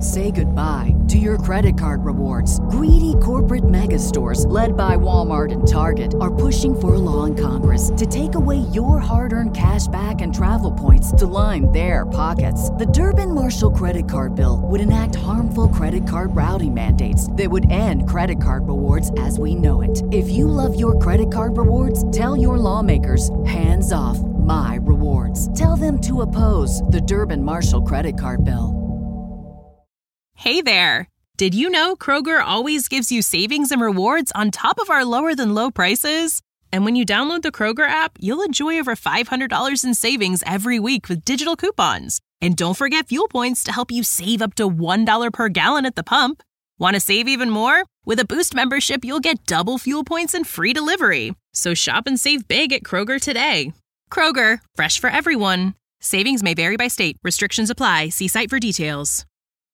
Say goodbye to your credit card rewards. Greedy corporate mega stores, led by Walmart and Target, are pushing for a law in Congress to take away your hard-earned cash back and travel points to line their pockets. The Durbin-Marshall credit card bill would enact harmful credit card routing mandates that would end credit card rewards as we know it. If you love your credit card rewards, tell your lawmakers, hands off my rewards. Tell them to oppose the Durbin-Marshall credit card bill. Hey there! Did you know Kroger always gives you savings and rewards on top of our lower-than-low prices? And when you download the Kroger app, you'll enjoy over $500 in savings every week with digital coupons. And don't forget fuel points to help you save up to $1 per gallon at the pump. Want to save even more? With a Boost membership, you'll get double fuel points and free delivery. So shop and save big at Kroger today. Kroger, fresh for everyone. Savings may vary by state. Restrictions apply. See site for details.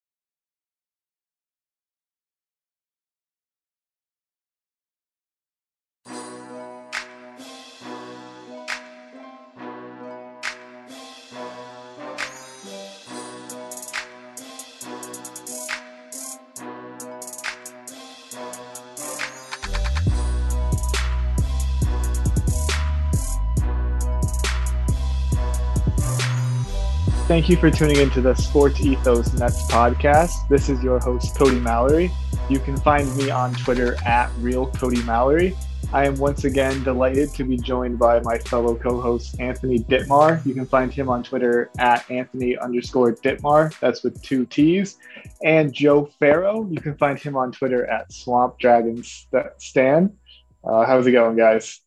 Thank you for tuning into the Sports Ethos Nets podcast. This is your host, Cody Mallory. You can find me on Twitter at RealCodyMallory. I am once again delighted to be joined by my fellow co-host, Anthony Ditmar. You can find him on Twitter at Anthony_Ditmar. That's with 2 T's. And Joe Farrow. You can find him on Twitter at SwampDragonsStan. How's it going, guys?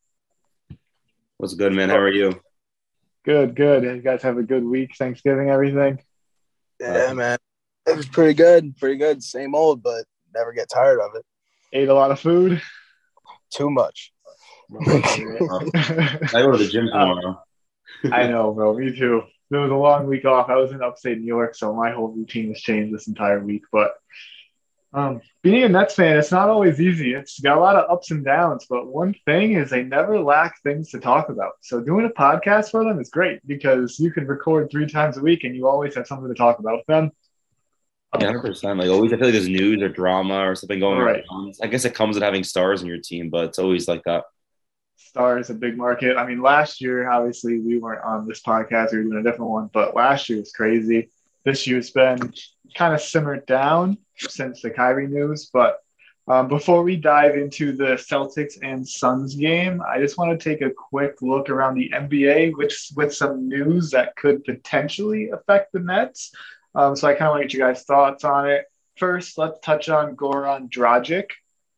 What's good, man? How are you? Good. You guys have a good week, Thanksgiving, everything? Yeah, man. It was pretty good. Same old, but never get tired of it. Ate a lot of food? Too much. I go to the gym tomorrow. I know, bro. Me too. It was a long week off. I was in upstate New York, so my whole routine has changed this entire week. But being a Nets fan, it's not always easy. It's got a lot of ups and downs, but one thing is they never lack things to talk about. So doing a podcast for them is great because you can record 3 times a week and you always have something to talk about with them. Yeah, 100%. Like always, I feel like there's news or drama or something going right. on. I guess it comes with having stars in your team, but it's always like that. Stars, a big market. I mean, last year, obviously, we weren't on this podcast. We were doing a different one, but last year was crazy. This year's been kind of simmered down since the Kyrie news. But before we dive into the Celtics and Suns game, I just want to take a quick look around the NBA with some news that could potentially affect the Nets. So I kind of want to get you guys' thoughts on it. First, let's touch on Goran Dragic.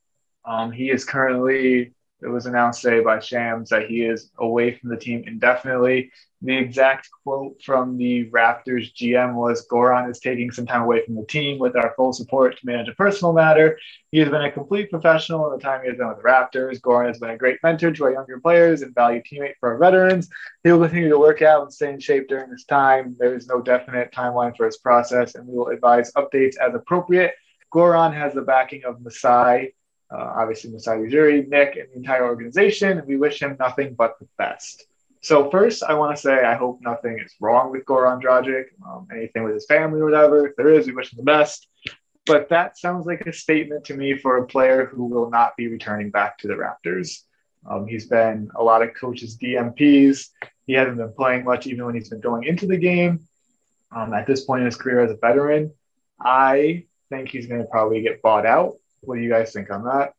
He is currently, it was announced today by Shams that he is away from the team indefinitely. The exact quote from the Raptors GM was, Goran is taking some time away from the team with our full support to manage a personal matter. He has been a complete professional in the time he has been with the Raptors. Goran has been a great mentor to our younger players and valued teammate for our veterans. He will continue to work out and stay in shape during this time. There is no definite timeline for his process, and we will advise updates as appropriate. Goran has the backing of Masai, obviously Masai Ujiri, Nick, and the entire organization, and we wish him nothing but the best. So first, I want to say I hope nothing is wrong with Goran Dragic, anything with his family or whatever. If there is, we wish him the best. But that sounds like a statement to me for a player who will not be returning back to the Raptors. He's been a lot of coaches' DMPs. He hasn't been playing much even when he's been going into the game. At this point in his career as a veteran, I think he's going to probably get bought out. What do you guys think on that?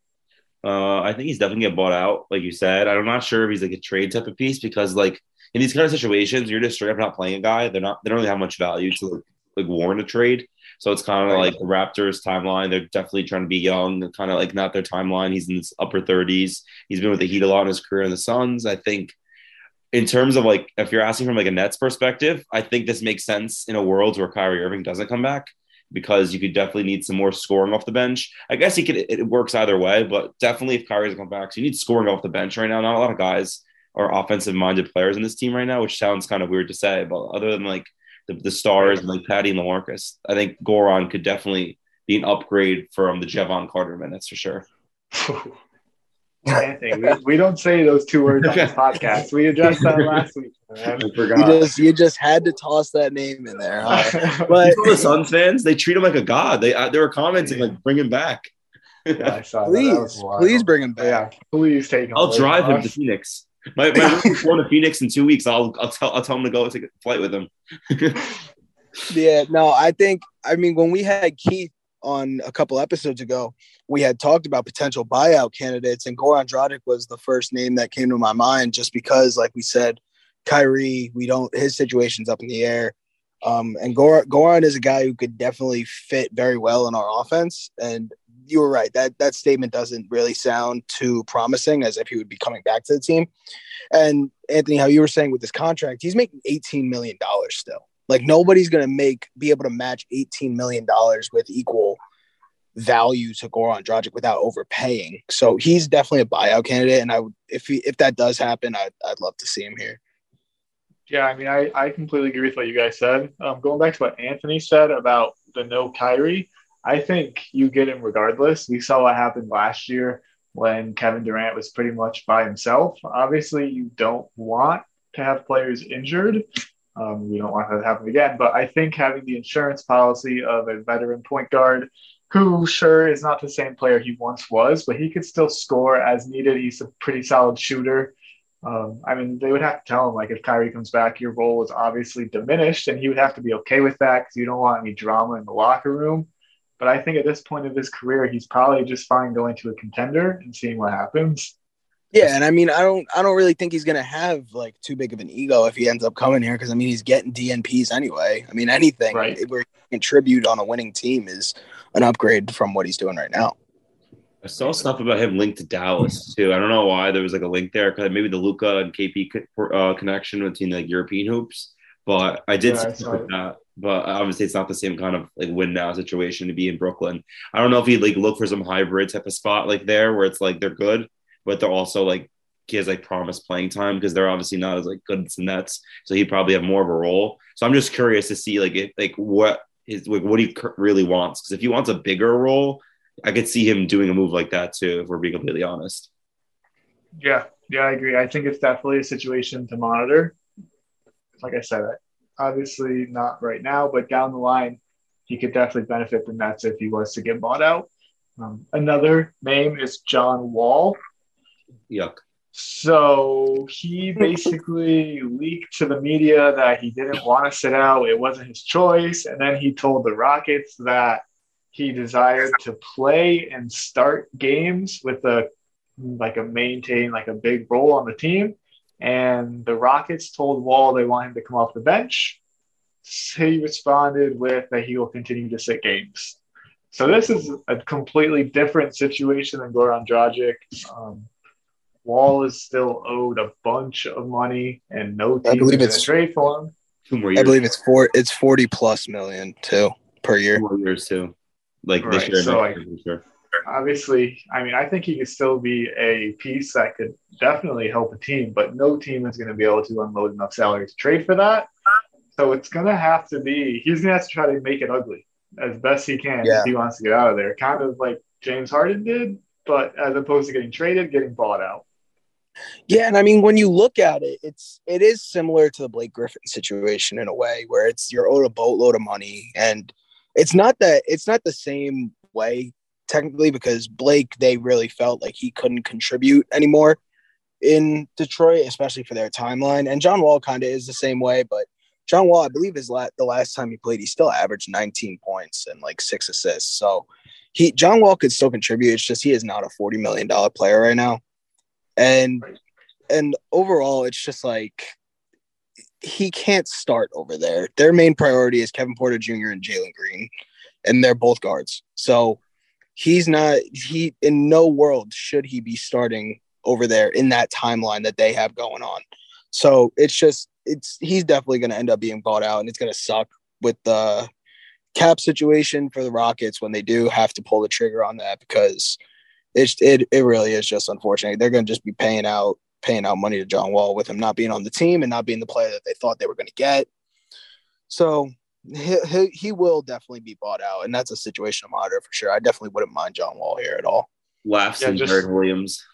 I think he's definitely get bought out, like you said. I'm not sure if he's like a trade type of piece because, like, in these kind of situations, you're just straight up not playing a guy. They don't really have much value to like warrant a trade. So it's kind of like the Raptors timeline. They're definitely trying to be young, kind of like not their timeline. He's in his upper 30s. He's been with the Heat a lot in his career in the Suns. I think in terms of like, if you're asking from like a Nets perspective, I think this makes sense in a world where Kyrie Irving doesn't come back, because you could definitely need some more scoring off the bench. I guess it works either way, but definitely if Kyrie doesn't come back, so you need scoring off the bench right now. Not a lot of guys are offensive-minded players in this team right now, which sounds kind of weird to say, but other than like the stars and like Patty and LaMarcus, I think Goran could definitely be an upgrade from the Jevon Carter minutes for sure. Anthony, we don't say those two words on this podcast. We addressed that last week, man. I forgot. You just had to toss that name in there, huh? But You know the Suns fans, they treat him like a god. They were commenting like, bring him back. Yeah, I saw that. please, That was wild. please bring him back. Yeah, please take him. I'll away drive from him to us. Phoenix. My roomie's going to Phoenix in 2 weeks. I'll tell him to go take a flight with him. Yeah, no, I mean, when we had Keith on a couple episodes ago, we had talked about potential buyout candidates, and Goran Dragic was the first name that came to my mind, just because, like we said, Kyrie, his situation's up in the air. And Goran is a guy who could definitely fit very well in our offense. And you were right. That statement doesn't really sound too promising, as if he would be coming back to the team. And Anthony, how you were saying with this contract, he's making $18 million still. Like, nobody's going to be able to match $18 million with equal value to Goran Dragic without overpaying. So he's definitely a buyout candidate. And if that does happen, I'd love to see him here. Yeah, I mean, I completely agree with what you guys said. Going back to what Anthony said about the no Kyrie, I think you get him regardless. We saw what happened last year when Kevin Durant was pretty much by himself. Obviously, you don't want to have players injured. We don't want that to happen again. But I think having the insurance policy of a veteran point guard who, sure, is not the same player he once was, but he could still score as needed. He's a pretty solid shooter. I mean, they would have to tell him, like, if Kyrie comes back, your role is obviously diminished, and he would have to be okay with that because you don't want any drama in the locker room. But I think at this point of his career, he's probably just fine going to a contender and seeing what happens. Yeah, and I mean, I don't really think he's gonna have like too big of an ego if he ends up coming here, because I mean, he's getting DNPs anyway. I mean, anything where he can contribute on a winning team is an upgrade from what he's doing right now. I saw stuff about him linked to Dallas too. I don't know why there was like a link there, because maybe the Luka and KP connection between like European hoops. But I did see that. But obviously, it's not the same kind of like win now situation to be in Brooklyn. I don't know if he'd like look for some hybrid type of spot like there where it's like they're good, but they're also like kids like promise playing time, because they're obviously not as like good as the Nets. So he'd probably have more of a role. So I'm just curious to see like what he really wants. Because if he wants a bigger role, I could see him doing a move like that too, if we're being completely honest. Yeah, I agree. I think it's definitely a situation to monitor. Like I said, obviously not right now, but down the line, he could definitely benefit the Nets if he was to get bought out. Another name is John Wall. Yuck. So he basically leaked to the media that he didn't want to sit out. It wasn't his choice. And then he told the Rockets that he desired to play and start games with a big role on the team. And the Rockets told Wall they want him to come off the bench. He responded with that he will continue to sit games. So this is a completely different situation than Goran Dragic. Wall is still owed a bunch of money, and no team is going to trade for him. 2 more years. I believe it's 40+ million too per year. 2 more years too. Like Right. this year. So, next year, sure. Obviously, I mean, I think he could still be a piece that could definitely help a team, but no team is going to be able to unload enough salary to trade for that. So it's going to have to be – he's going to have to try to make it ugly as best he can if he wants to get out of there. Kind of like James Harden did, but as opposed to getting traded, getting bought out. Yeah, and I mean, when you look at it, it is similar to the Blake Griffin situation in a way, where you're owed a boatload of money, and it's not the same way technically, because Blake, they really felt like he couldn't contribute anymore in Detroit, especially for their timeline. And John Wall kind of is the same way, but John Wall, I believe, the last time he played, he still averaged 19 points and like 6 assists. So John Wall could still contribute. It's just he is not a $40 million player right now. And overall, it's just like he can't start over there. Their main priority is Kevin Porter Jr. and Jalen Green, and they're both guards. So in no world should he be starting over there in that timeline that they have going on. So he's definitely going to end up being bought out, and it's going to suck with the cap situation for the Rockets when they do have to pull the trigger on that, because it really is just unfortunate. They're going to just be paying out money to John Wall with him not being on the team and not being the player that they thought they were going to get. So he will definitely be bought out, and that's a situation to monitor for sure. I definitely wouldn't mind John Wall here at all. Laughs Yeah, and Jared Williams.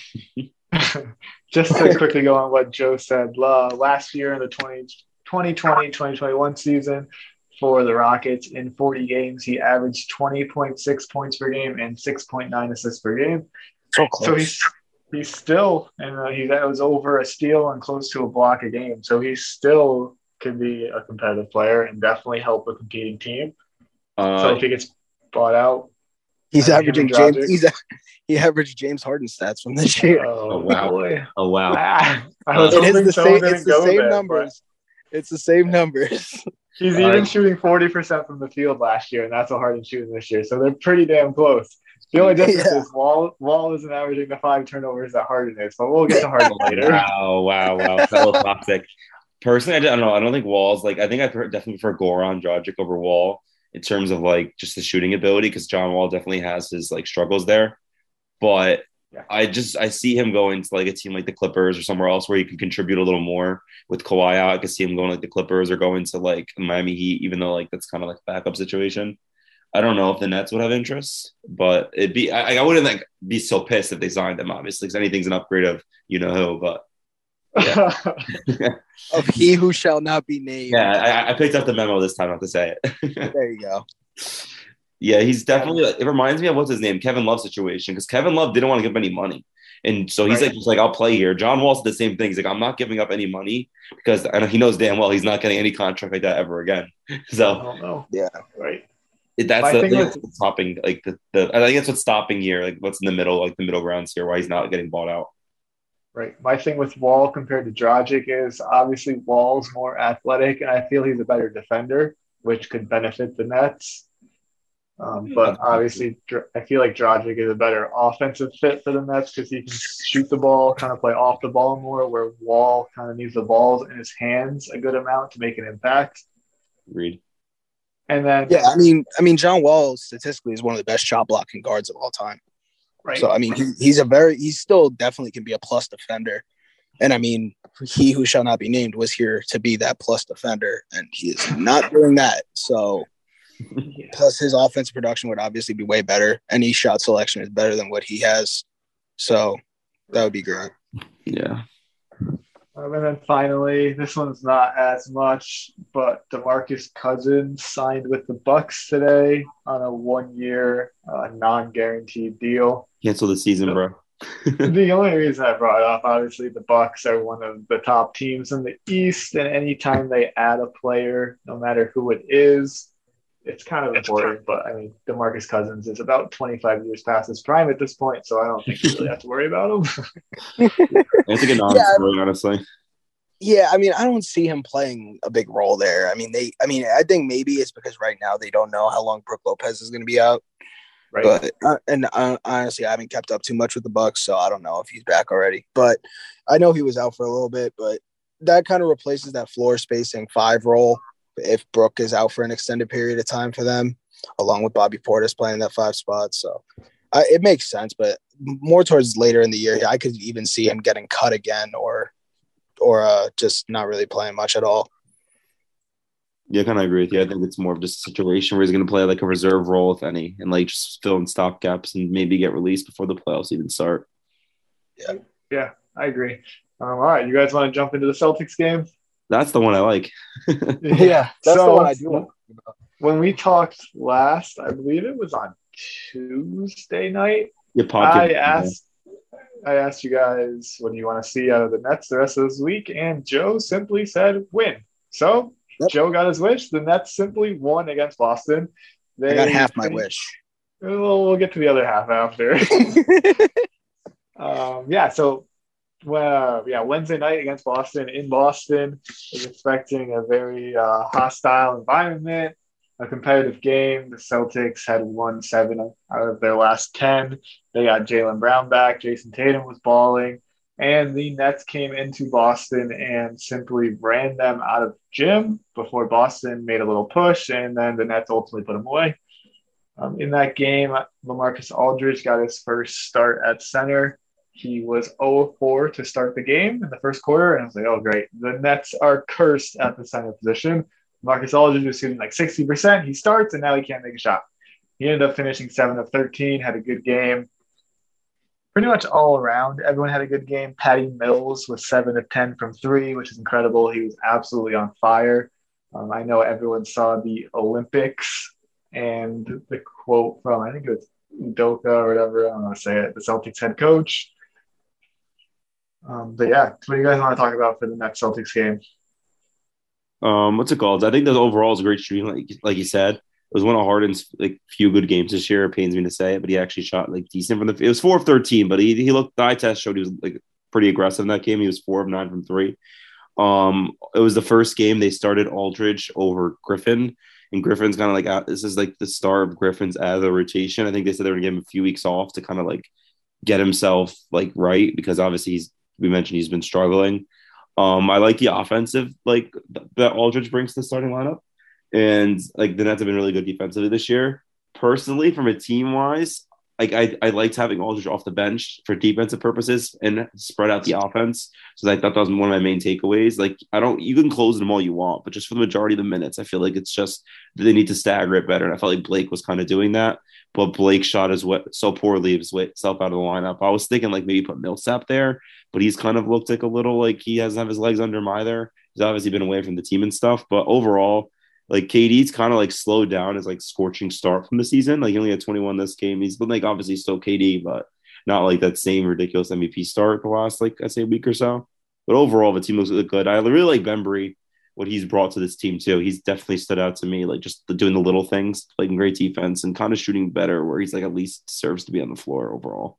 just to quickly go on what Joe said, last year in the 2020-2021 season for the Rockets, in 40 games, he averaged 20.6 points per game and 6.9 assists per game. So close. So he's still, and that was over a steal and close to a block a game. So he still could be a competitive player and definitely help a competing team. So if he gets bought out, he's averaging he averaged James Harden stats from this year. Oh wow! Boy. Oh wow! I was hoping it's the same there, numbers. It's the same numbers. He's even shooting 40% from the field last year, and that's what Harden's shooting this year. So they're pretty damn close. The only difference is Wall isn't averaging the 5 turnovers that Harden is, but we'll get to Harden later. Wow. Fellow toxic. Personally, I don't know. I don't think Wall's I think I definitely prefer Goran Dragic over Wall in terms of just the shooting ability, because John Wall definitely has his struggles there. But yeah. I see him going to a team like the Clippers or somewhere else where he can contribute a little more with Kawhi out. I could see him going the Clippers or going to Miami Heat, even though that's kind of a backup situation. I don't know if the Nets would have interest, but it'd be I wouldn't be so pissed if they signed him, obviously, because anything's an upgrade of who. But yeah. Of he who shall not be named. Yeah, I picked up the memo this time, not to say it. There you go. Yeah, he's definitely. It reminds me of what's his name, Kevin Love situation, because Kevin Love didn't want to give him any money, and so he's I'll play here. John Wall said the same thing. He's I'm not giving up any money because he knows damn well he's not getting any contract like that ever again. So I don't know. Yeah, right. That's the thing that's stopping I think that's what's stopping here, what's in the middle, the middle grounds here, why he's not getting bought out. Right. My thing with Wall compared to Dragic is obviously Wall's more athletic, and I feel he's a better defender, which could benefit the Nets. But obviously, I feel like Dragic is a better offensive fit for the Nets because he can shoot the ball, kind of play off the ball more, where Wall kind of needs the balls in his hands a good amount to make an impact. Agreed. And then, yeah, I mean, John Wall statistically is one of the best shot blocking guards of all time. Right. So I mean, he's still definitely can be a plus defender. And I mean, he who shall not be named was here to be that plus defender, and he is not doing that. So. Yeah. Plus, his offensive production would obviously be way better. Any shot selection is better than what he has. So that would be great. Yeah. And then finally, this one's not as much, but DeMarcus Cousins signed with the Bucks today on a 1-year non-guaranteed deal. Cancel the season, bro. The only reason I brought it up, obviously, the Bucks are one of the top teams in the East, and anytime they add a player, no matter who it is, it's kind of important. But I mean, DeMarcus Cousins is about 25 years past his prime at this point, so I don't think you really have to worry about him. I think a non-story, honestly. Yeah, I mean, I don't see him playing a big role there. I think maybe it's because right now they don't know how long Brook Lopez is going to be out. Right. But honestly, I haven't kept up too much with the Bucks, so I don't know if he's back already. But I know he was out for a little bit. But that kind of replaces that floor spacing 5 role if Brook is out for an extended period of time for them, along with Bobby Portis playing that 5 spot. So it makes sense, but more towards later in the year, I could even see him getting cut again or just not really playing much at all. Yeah, I kind of agree with you. I think it's more of just a situation where he's going to play a reserve role, if any, and just fill in stop gaps and maybe get released before the playoffs even start. Yeah, I agree. All right, you guys want to jump into the Celtics game? That's the one I like. Yeah, that's the one I do. When we talked last, I believe it was on Tuesday night. I asked you guys, what do you want to see out of the Nets the rest of this week? And Joe simply said win. So Joe got his wish. The Nets simply won against Boston. I got half my wish. We'll get to the other half after. Wednesday night against Boston in Boston. Was expecting a very hostile environment, a competitive game. The Celtics had won 7 out of their last 10. They got Jaylen Brown back. Jason Tatum was balling. And the Nets came into Boston and simply ran them out of gym before Boston made a little push, and then the Nets ultimately put them away. In that game, LaMarcus Aldridge got his first start at center. He was 0-4 to start the game in the first quarter, and I was like, oh, great. The Nets are cursed at the center position. Marcus Aldridge was shooting 60%. He starts, and now he can't make a shot. He ended up finishing 7 of 13, had a good game. pretty much all around, everyone had a good game. Patty Mills was 7 of 10 from three, which is incredible. He was absolutely on fire. I know everyone saw the Olympics and the quote from, I think it was Udoka or whatever, I don't know how to say it, the Celtics head coach. But yeah, what do you guys want to talk about for the next Celtics game? What's it called? I think that overall is a great shooting, like you said. It was one of Harden's like few good games this year. It pains me to say it, but he actually shot like decent from the. It was 4 of 13, but he looked. The eye test showed he was like pretty aggressive in that game. He was 4 of 9 from three. It was the first game they started Aldridge over Griffin, and Griffin's kind of like this is like the start of Griffin's out of the rotation. I think they said they were gonna give him a few weeks off to kind of like get himself like right because obviously we mentioned he's been struggling. I like the offensive like that Aldridge brings to the starting lineup, and like the Nets have been really good defensively this year. Personally, from a team wise, like I liked having Aldridge off the bench for defensive purposes and spread out the offense. So I thought that was one of my main takeaways. Like you can close them all you want, but just for the majority of the minutes, I feel like it's just they need to stagger it better. And I felt like Blake was kind of doing that, but Blake shot his way so poorly himself out of the lineup. I was thinking like maybe put Millsap there, but he's kind of looked like a little like he doesn't have his legs under him either. He's obviously been away from the team and stuff, but overall, like KD's kind of like slowed down his like scorching start from the season. Like he only had 21 this game. He's been like obviously still KD, but not like that same ridiculous MVP start the last like I say a week or so. But overall, the team looks really good. I really like Bembry, what he's brought to this team too. He's definitely stood out to me, like just doing the little things, playing great defense, and kind of shooting better. Where he's like at least deserves to be on the floor overall.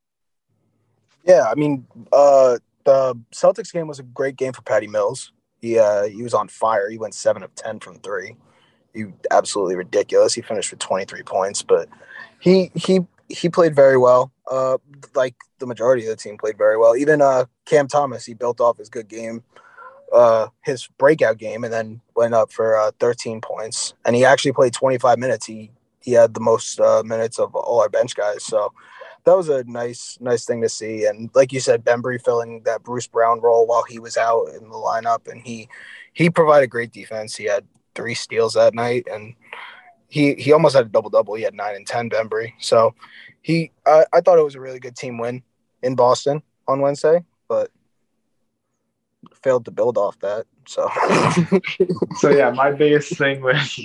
Yeah, I mean, the Celtics game was a great game for Patty Mills. He was on fire. He went 7 of 10 from three. He absolutely ridiculous. He finished with 23 points, but he played very well. Like the majority of the team played very well. Even Cam Thomas, he built off his good game, his breakout game, and then went up for 13 points. And he actually played 25 minutes. He had the most minutes of all our bench guys. So that was a nice thing to see. And like you said, Bembry filling that Bruce Brown role while he was out in the lineup, and he provided great defense. He had 3 steals that night, and he almost had a double-double. He had 9 and 10, Bembry. So I thought it was a really good team win in Boston on Wednesday, but failed to build off that. So yeah, my biggest thing with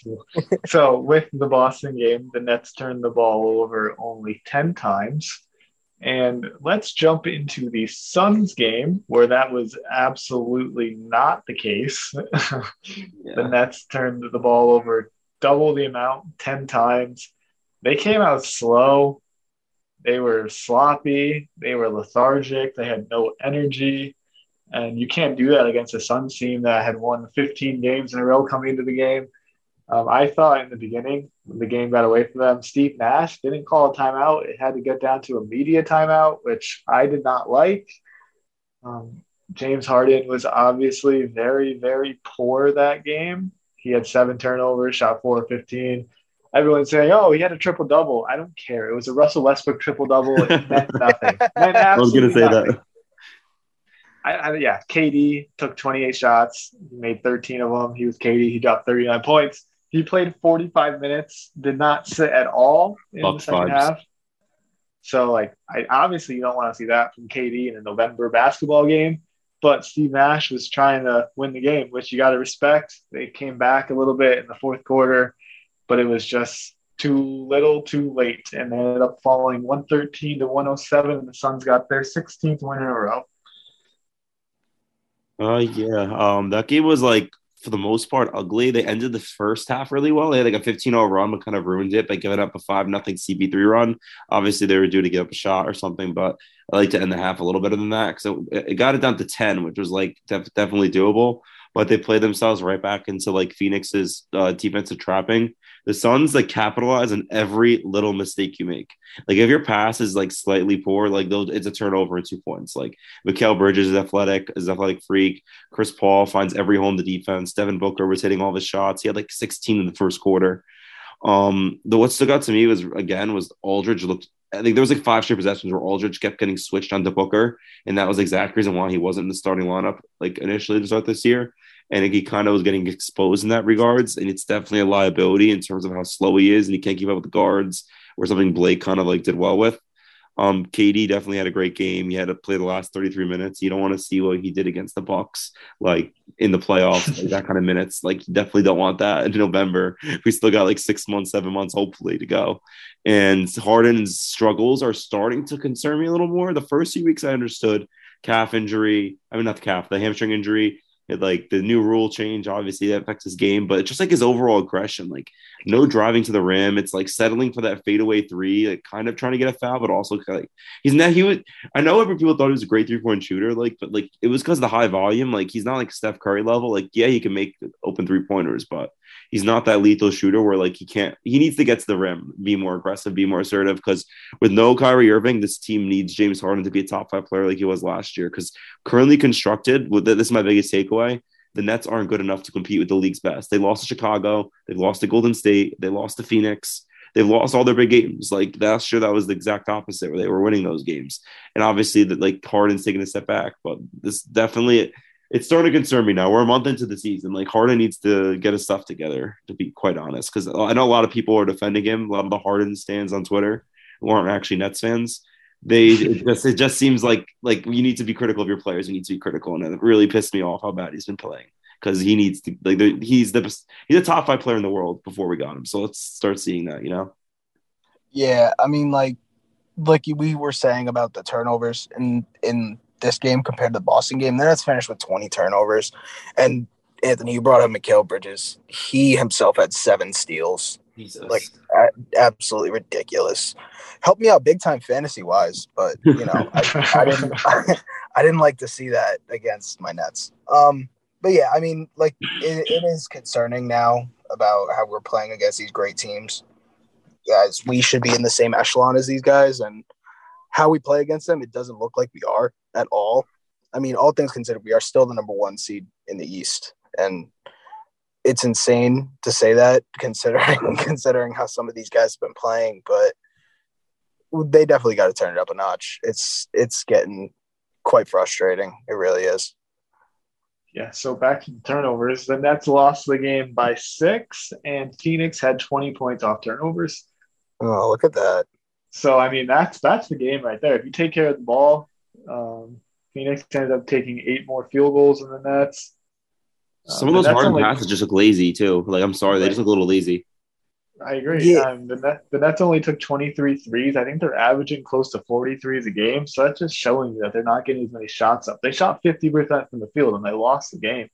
with the Boston game, the Nets turned the ball over only 10 times. And let's jump into the Suns game where that was absolutely not the case. The Nets turned the ball over double the amount, 10 times. They came out slow. They were sloppy. They were lethargic. They had no energy. And you can't do that against a Suns team that had won 15 games in a row coming into the game. I thought in the beginning, when the game got away from them, Steve Nash didn't call a timeout. It had to get down to a media timeout, which I did not like. James Harden was obviously very, very poor that game. He had 7 turnovers, shot 4 of 15. Everyone's saying, oh, he had a triple-double. I don't care. It was a Russell Westbrook triple-double. It meant nothing. I was going to say nothing. that. KD took 28 shots. He made 13 of them. He was KD. He dropped 39 points. He played 45 minutes, did not sit at all in the second half. So, obviously you don't want to see that from KD in a November basketball game. But Steve Nash was trying to win the game, which you got to respect. They came back a little bit in the fourth quarter, but it was just too little, too late. And they ended up falling 113 to 107, and the Suns got their 16th win in a row. That game was for the most part ugly. They ended the first half really well. They had a 15-0 run, but kind of ruined it by giving up a 5-0 CP3 run. Obviously, they were due to give up a shot or something, but I like to end the half a little better than that because it got it down to 10, which was definitely doable. But they played themselves right back into Phoenix's defensive trapping. The Suns capitalize on every little mistake you make. If your pass is slightly poor, it's a turnover and 2 points. Mikal Bridges is athletic freak. Chris Paul finds every hole in the defense. Devin Booker was hitting all the shots. He had 16 in the first quarter. What stuck out to me was Aldridge looked. I think there was 5 straight possessions where Aldridge kept getting switched onto Booker, and that was the exact reason why he wasn't in the starting lineup initially to start this year. And he kind of was getting exposed in that regards, and it's definitely a liability in terms of how slow he is, and he can't keep up with the guards, or something Blake kind of did well with. KD definitely had a great game. He had to play the last 33 minutes. You don't want to see what he did against the Bucks, like in the playoffs, like that kind of minutes. Like, you definitely don't want that in November. We still got like 6 months, 7 months, hopefully, to go. And Harden's struggles are starting to concern me a little more. The first few weeks I understood calf injury. I mean, not the calf, the hamstring injury. Like the new rule change, obviously that affects his game, but just like his overall aggression, like no driving to the rim. It's like settling for that fadeaway three, like kind of trying to get a foul, but also like he's not, he would, I know every people thought he was a great 3-point shooter, like, but like it was because of the high volume. Like he's not like Steph Curry level. Like, yeah, he can make open 3-pointers, but he's not that lethal shooter where like he needs to get to the rim, be more aggressive, be more assertive. Because with no Kyrie Irving, this team needs James Harden to be a top 5 player like he was last year. Because currently constructed, this is my biggest takeaway. The Nets aren't good enough to compete with the league's best. They lost to Chicago. They lost to Golden State. They lost to Phoenix. They've lost all their big games. Like last year, that was the exact opposite where they were winning those games. And obviously that like Harden's taking a step back, but this definitely, it's starting to concern me now. We're a month into the season. Like Harden needs to get his stuff together, to be quite honest. Because I know a lot of people are defending him. A lot of the Harden stands on Twitter who aren't actually Nets fans. It just seems like you need to be critical of your players. You need to be critical, and it really pissed me off how bad he's been playing. Because he needs to he's a top 5 player in the world before we got him. So let's start seeing that, you know. Yeah, I mean, like we were saying about the turnovers in this game compared to the Boston game. The Nets finished with 20 turnovers, and Anthony, you brought up Mikal Bridges. He himself had 7 steals. Jesus. Like absolutely ridiculous. Helped me out big time fantasy wise, but you know, I didn't like to see that against my Nets. But yeah, I mean, like it is concerning now about how we're playing against these great teams. Guys, we should be in the same echelon as these guys, and how we play against them, it doesn't look like we are at all. I mean, all things considered, we are still the number 1 seed in the East, and it's insane to say that considering how some of these guys have been playing, but they definitely got to turn it up a notch. It's getting quite frustrating. It really is. Yeah, so back to the turnovers. The Nets lost the game by 6, and Phoenix had 20 points off turnovers. Oh, look at that. So, I mean, that's the game right there. If you take care of the ball, Phoenix ended up taking 8 more field goals than the Nets. Some of those Harden passes just look lazy, too. Like, I'm sorry, they just look a little lazy. I agree. Yeah. The Nets only took 23 threes. I think they're averaging close to 40 threes a game. So that's just showing you that they're not getting as many shots up. They shot 50% from the field, and they lost the game.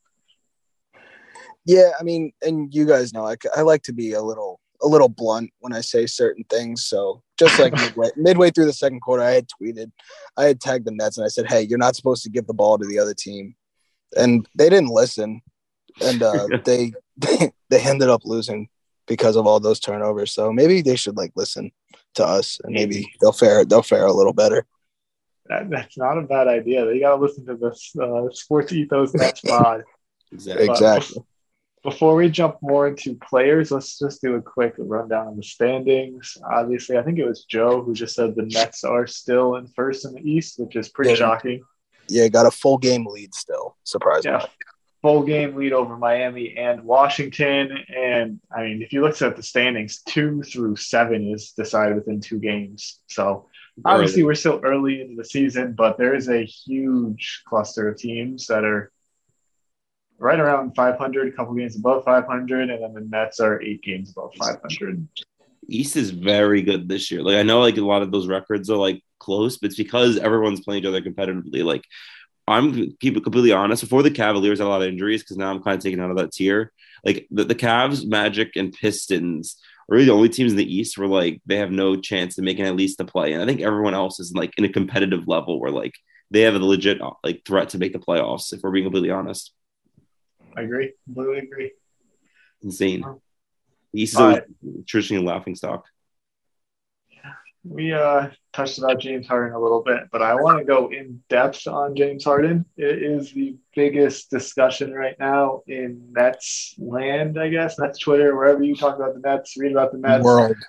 Yeah, I mean, and you guys know, I like to be a little blunt when I say certain things. So just like midway through the second quarter, I had tagged the Nets, and I said, hey, you're not supposed to give the ball to the other team. And they didn't listen. And they ended up losing because of all those turnovers. So maybe they should listen to us, and maybe they'll fare a little better. That's not a bad idea. They got to listen to this Sports Ethos Nets pod. Exactly. Before we jump more into players, let's just do a quick rundown of the standings. Obviously, I think it was Joe who just said the Nets are still in first in the East, which is pretty shocking. Yeah, got a full game lead still, surprisingly. Yeah, full game lead over Miami and Washington. And, I mean, if you look at the standings, 2 through 7 is decided within 2 games. So, obviously, we're still early into the season, but there is a huge cluster of teams that are right around 500, a couple games above 500, and then the Nets are 8 games above 500. East is very good this year. Like, I know a lot of those records are close, but it's because everyone's playing each other competitively. Like, I'm keep it completely honest. Before the Cavaliers had a lot of injuries, because now I'm kind of taken out of that tier. Like the Cavs, Magic, and Pistons are really the only teams in the East where they have no chance of making at least the play. And I think everyone else is in a competitive level where they have a legit threat to make the playoffs. If we're being completely honest. I agree. Completely agree. Insane. The East is always traditionally a laughingstock. Yeah. We touched about James Harden a little bit, but I want to go in depth on James Harden. It is the biggest discussion right now in Nets land, I guess. Nets Twitter, wherever you talk about the Nets, read about the Nets.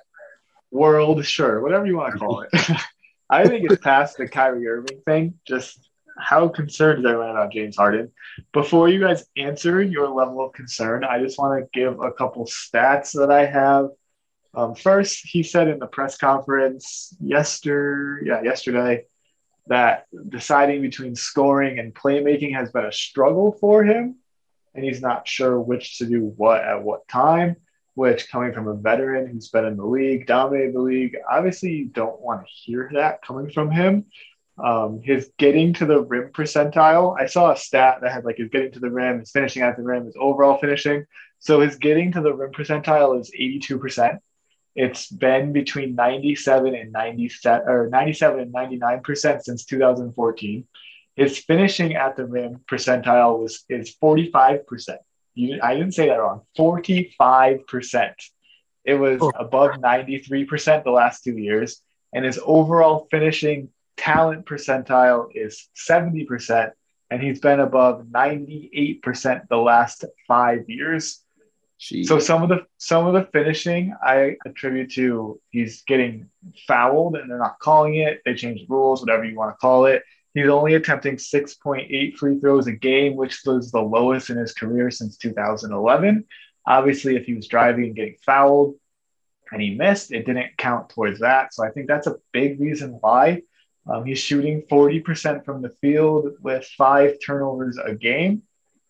World, sure. Whatever you want to call it. I think it's past the Kyrie Irving thing. Just how concerned is everyone about James Harden? Before you guys answer your level of concern, I just want to give a couple stats that I have First, he said in the press conference yesterday that deciding between scoring and playmaking has been a struggle for him, and he's not sure which to do what at what time. Which, coming from a veteran who's been in the league, dominated the league, obviously you don't want to hear that coming from him. His getting to the rim percentile, I saw a stat that had like his getting to the rim, his finishing at the rim, his overall finishing. So his getting to the rim percentile is 82%. It's been between 97 and 97 or 97 and 99% since 2014. His finishing at the rim percentile is 45%. I didn't say that wrong. 45%. It was above 93% the last 2 years. And his overall finishing talent percentile is 70%. And he's been above 98% the last 5 years. Jeez. So some of the finishing I attribute to he's getting fouled and they're not calling it. They changed rules, whatever you want to call it. He's only attempting 6.8 free throws a game, which was the lowest in his career since 2011. Obviously, if he was driving and getting fouled and he missed, it didn't count towards that. So I think that's a big reason why. He's shooting 40% from the field with 5 turnovers a game.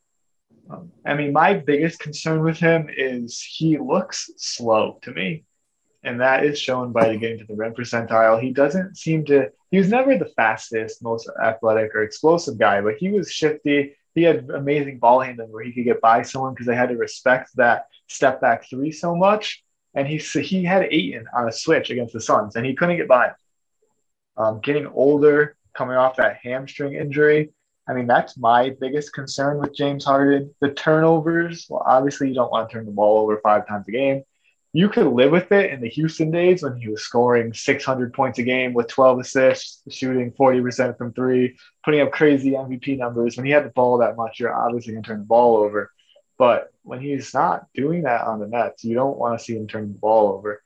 My biggest concern with him is he looks slow to me. And that is shown by the getting to the rim percentile. He doesn't seem to – he was never the fastest, most athletic or explosive guy, but he was shifty. He had amazing ball handling where he could get by someone because they had to respect that step back three so much. And he had Ayton on a switch against the Suns, and he couldn't get by him. Getting older, coming off that hamstring injury, that's my biggest concern with James Harden. The turnovers, well, obviously you don't want to turn the ball over 5 times a game. You could live with it in the Houston days when he was scoring 600 points a game with 12 assists, shooting 40% from 3, putting up crazy MVP numbers. When he had the ball that much, you're obviously going to turn the ball over. But when he's not doing that on the Nets, you don't want to see him turn the ball over.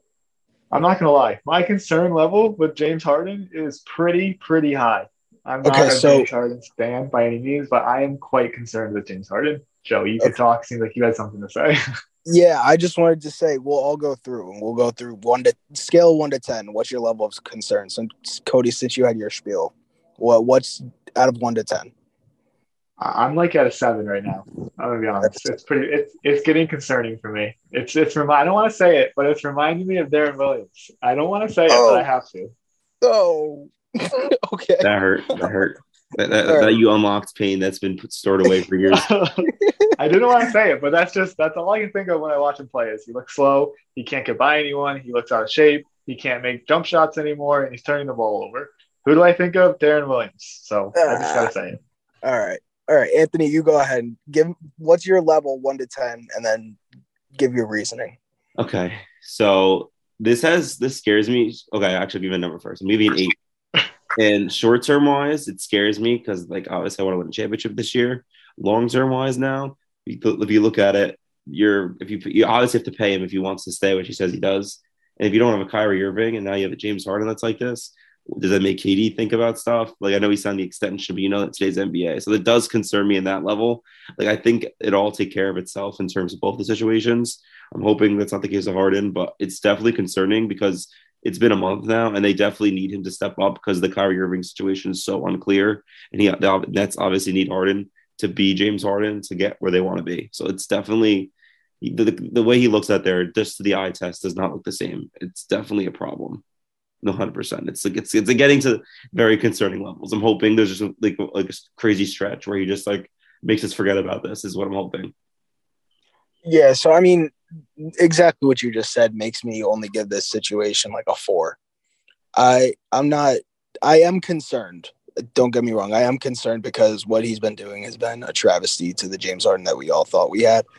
I'm not going to lie. My concern level with James Harden is pretty high. I'm not a James Harden stan by any means, but I am quite concerned with James Harden. Joe, you could talk. Seems like you had something to say. Yeah, I just wanted to say we'll all go through, and we'll go through scale 1 to 10. What's your level of concern? So, Cody, since you had your spiel, what's out of 1 to 10? I'm like at a 7 right now. I'm gonna be honest. It's getting concerning for me. I don't want to say it, but it's reminding me of Darren Williams. I don't want to say it, but I have to. Oh, okay. That hurt. That you unlocked pain that's been stored away for years. I didn't want to say it, but that's all I can think of when I watch him play is he looks slow. He can't get by anyone. He looks out of shape. He can't make jump shots anymore, and he's turning the ball over. Who do I think of? Darren Williams. So I just got to say it. All right. Anthony, you go ahead and give what's your level 1 to 10, and then give your reasoning. Okay. So this scares me. Okay, actually, I'll give you a number first. I'm giving an 8. And short-term wise, it scares me because, obviously I want to win a championship this year. Long-term wise now, if you look at it, you obviously have to pay him if he wants to stay, which he says he does. And if you don't have a Kyrie Irving and now you have a James Harden that's like this, does that make KD think about stuff? I know he signed the extension, but that today's NBA. So it does concern me in that level. I think it'll all take care of itself in terms of both the situations. I'm hoping that's not the case of Harden, but it's definitely concerning because it's been a month now, and they definitely need him to step up because the Kyrie Irving situation is so unclear. And the Nets obviously need Harden to be James Harden to get where they want to be. So it's definitely the way he looks out there, just to the eye test, does not look the same. It's definitely a problem. 100%. It's getting to very concerning levels. I'm hoping there's just a crazy stretch where he just makes us forget about this. Is what I'm hoping. Yeah. So exactly what you just said makes me only give this situation a 4. I am concerned. Don't get me wrong. I am concerned because what he's been doing has been a travesty to the James Harden that we all thought we had.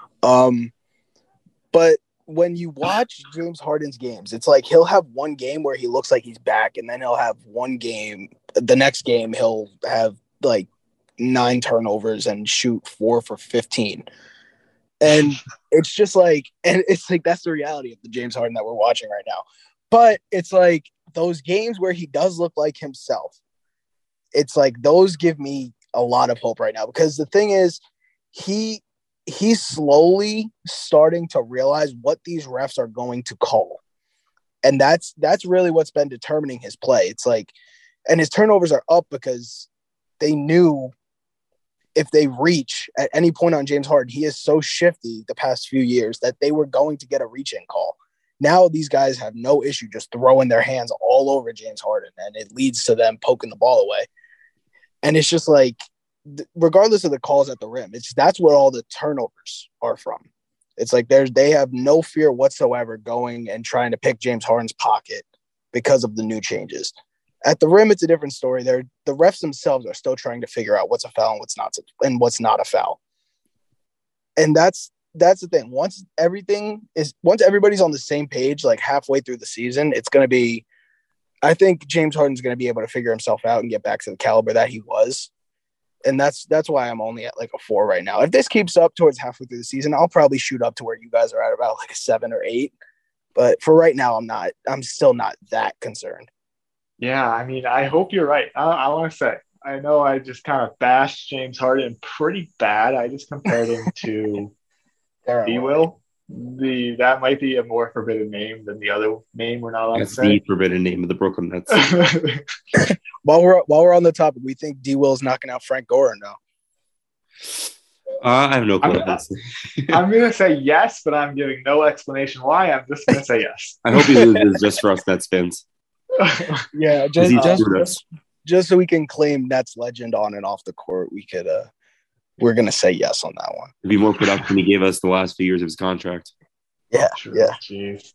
But when you watch James Harden's games, it's he'll have one game where he looks like he's back, and then he'll have one game. The next game, he'll have 9 turnovers and shoot 4 for 15. And it's just that's the reality of the James Harden that we're watching right now. But it's those games where he does look like himself. It's those give me a lot of hope right now, because the thing is, he he's slowly starting to realize what these refs are going to call. And that's really what's been determining his play. It's like, and his turnovers are up because they knew if they reach at any point on James Harden, he is so shifty the past few years that they were going to get a reach-in call. Now these guys have no issue just throwing their hands all over James Harden, and it leads to them poking the ball away. And it's just like, regardless of the calls at the rim, that's where all the turnovers are from. It's like they have no fear whatsoever going and trying to pick James Harden's pocket because of the new changes. At the rim, it's a different story. The refs themselves are still trying to figure out what's a foul and what's not a foul. And that's the thing. Once everybody's on the same page, like halfway through the season, it's going to be, I think James Harden's going to be able to figure himself out and get back to the caliber that he was. And that's why I'm only at like a 4 right now. If this keeps up towards halfway through the season, I'll probably shoot up to where you guys are at, about like a 7 or 8. But for right now, I'm still not that concerned. Yeah, I mean, I hope you're right. I want to say, I know I just kind of bashed James Harden pretty bad. I just compared him to D-Will. That might be a more forbidden name than the other name we're not allowed to say. That's the forbidden name of the Brooklyn Nets. While we're on the topic, we think D-Will's knocking out Frank Gore now. I have no clue. I'm going to say yes, but I'm giving no explanation why. I'm just going to say yes. I hope he loses just for us Nets fans. Yeah, just so we can claim Nets legend on and off the court, we're gonna say yes on that one. It'd be more production he gave us the last few years of his contract. Yeah, True. Yeah. Jeez.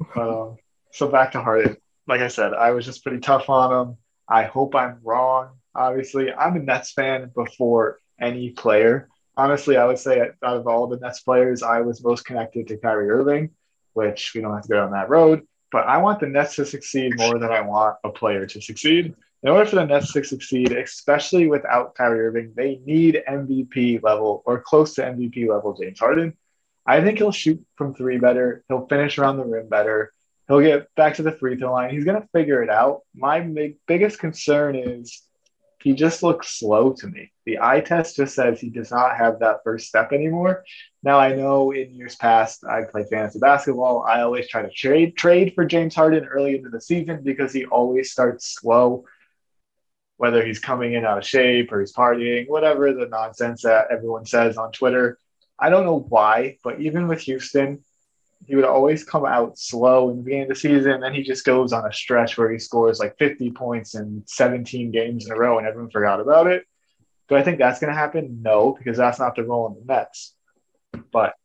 So back to Harden. Like I said, I was just pretty tough on him. I hope I'm wrong. Obviously, I'm a Nets fan before any player. Honestly, I would say out of all the Nets players, I was most connected to Kyrie Irving, which we don't have to go down that road. But I want the Nets to succeed more than I want a player to succeed. In order for the Nets to succeed, especially without Kyrie Irving, they need MVP level or close to MVP level James Harden. I think he'll shoot from 3 better. He'll finish around the rim better. He'll get back to the free throw line. He's going to figure it out. My biggest concern is he just looks slow to me. The eye test just says he does not have that first step anymore. Now, I know in years past, I played fantasy basketball. I always try to trade for James Harden early into the season because he always starts slow, whether he's coming in out of shape or he's partying, whatever the nonsense that everyone says on Twitter. I don't know why, but even with Houston, he would always come out slow in the beginning of the season, and then he just goes on a stretch where he scores like 50 points in 17 games in a row and everyone forgot about it. Do I think that's going to happen? No, because that's not the role in the Nets. But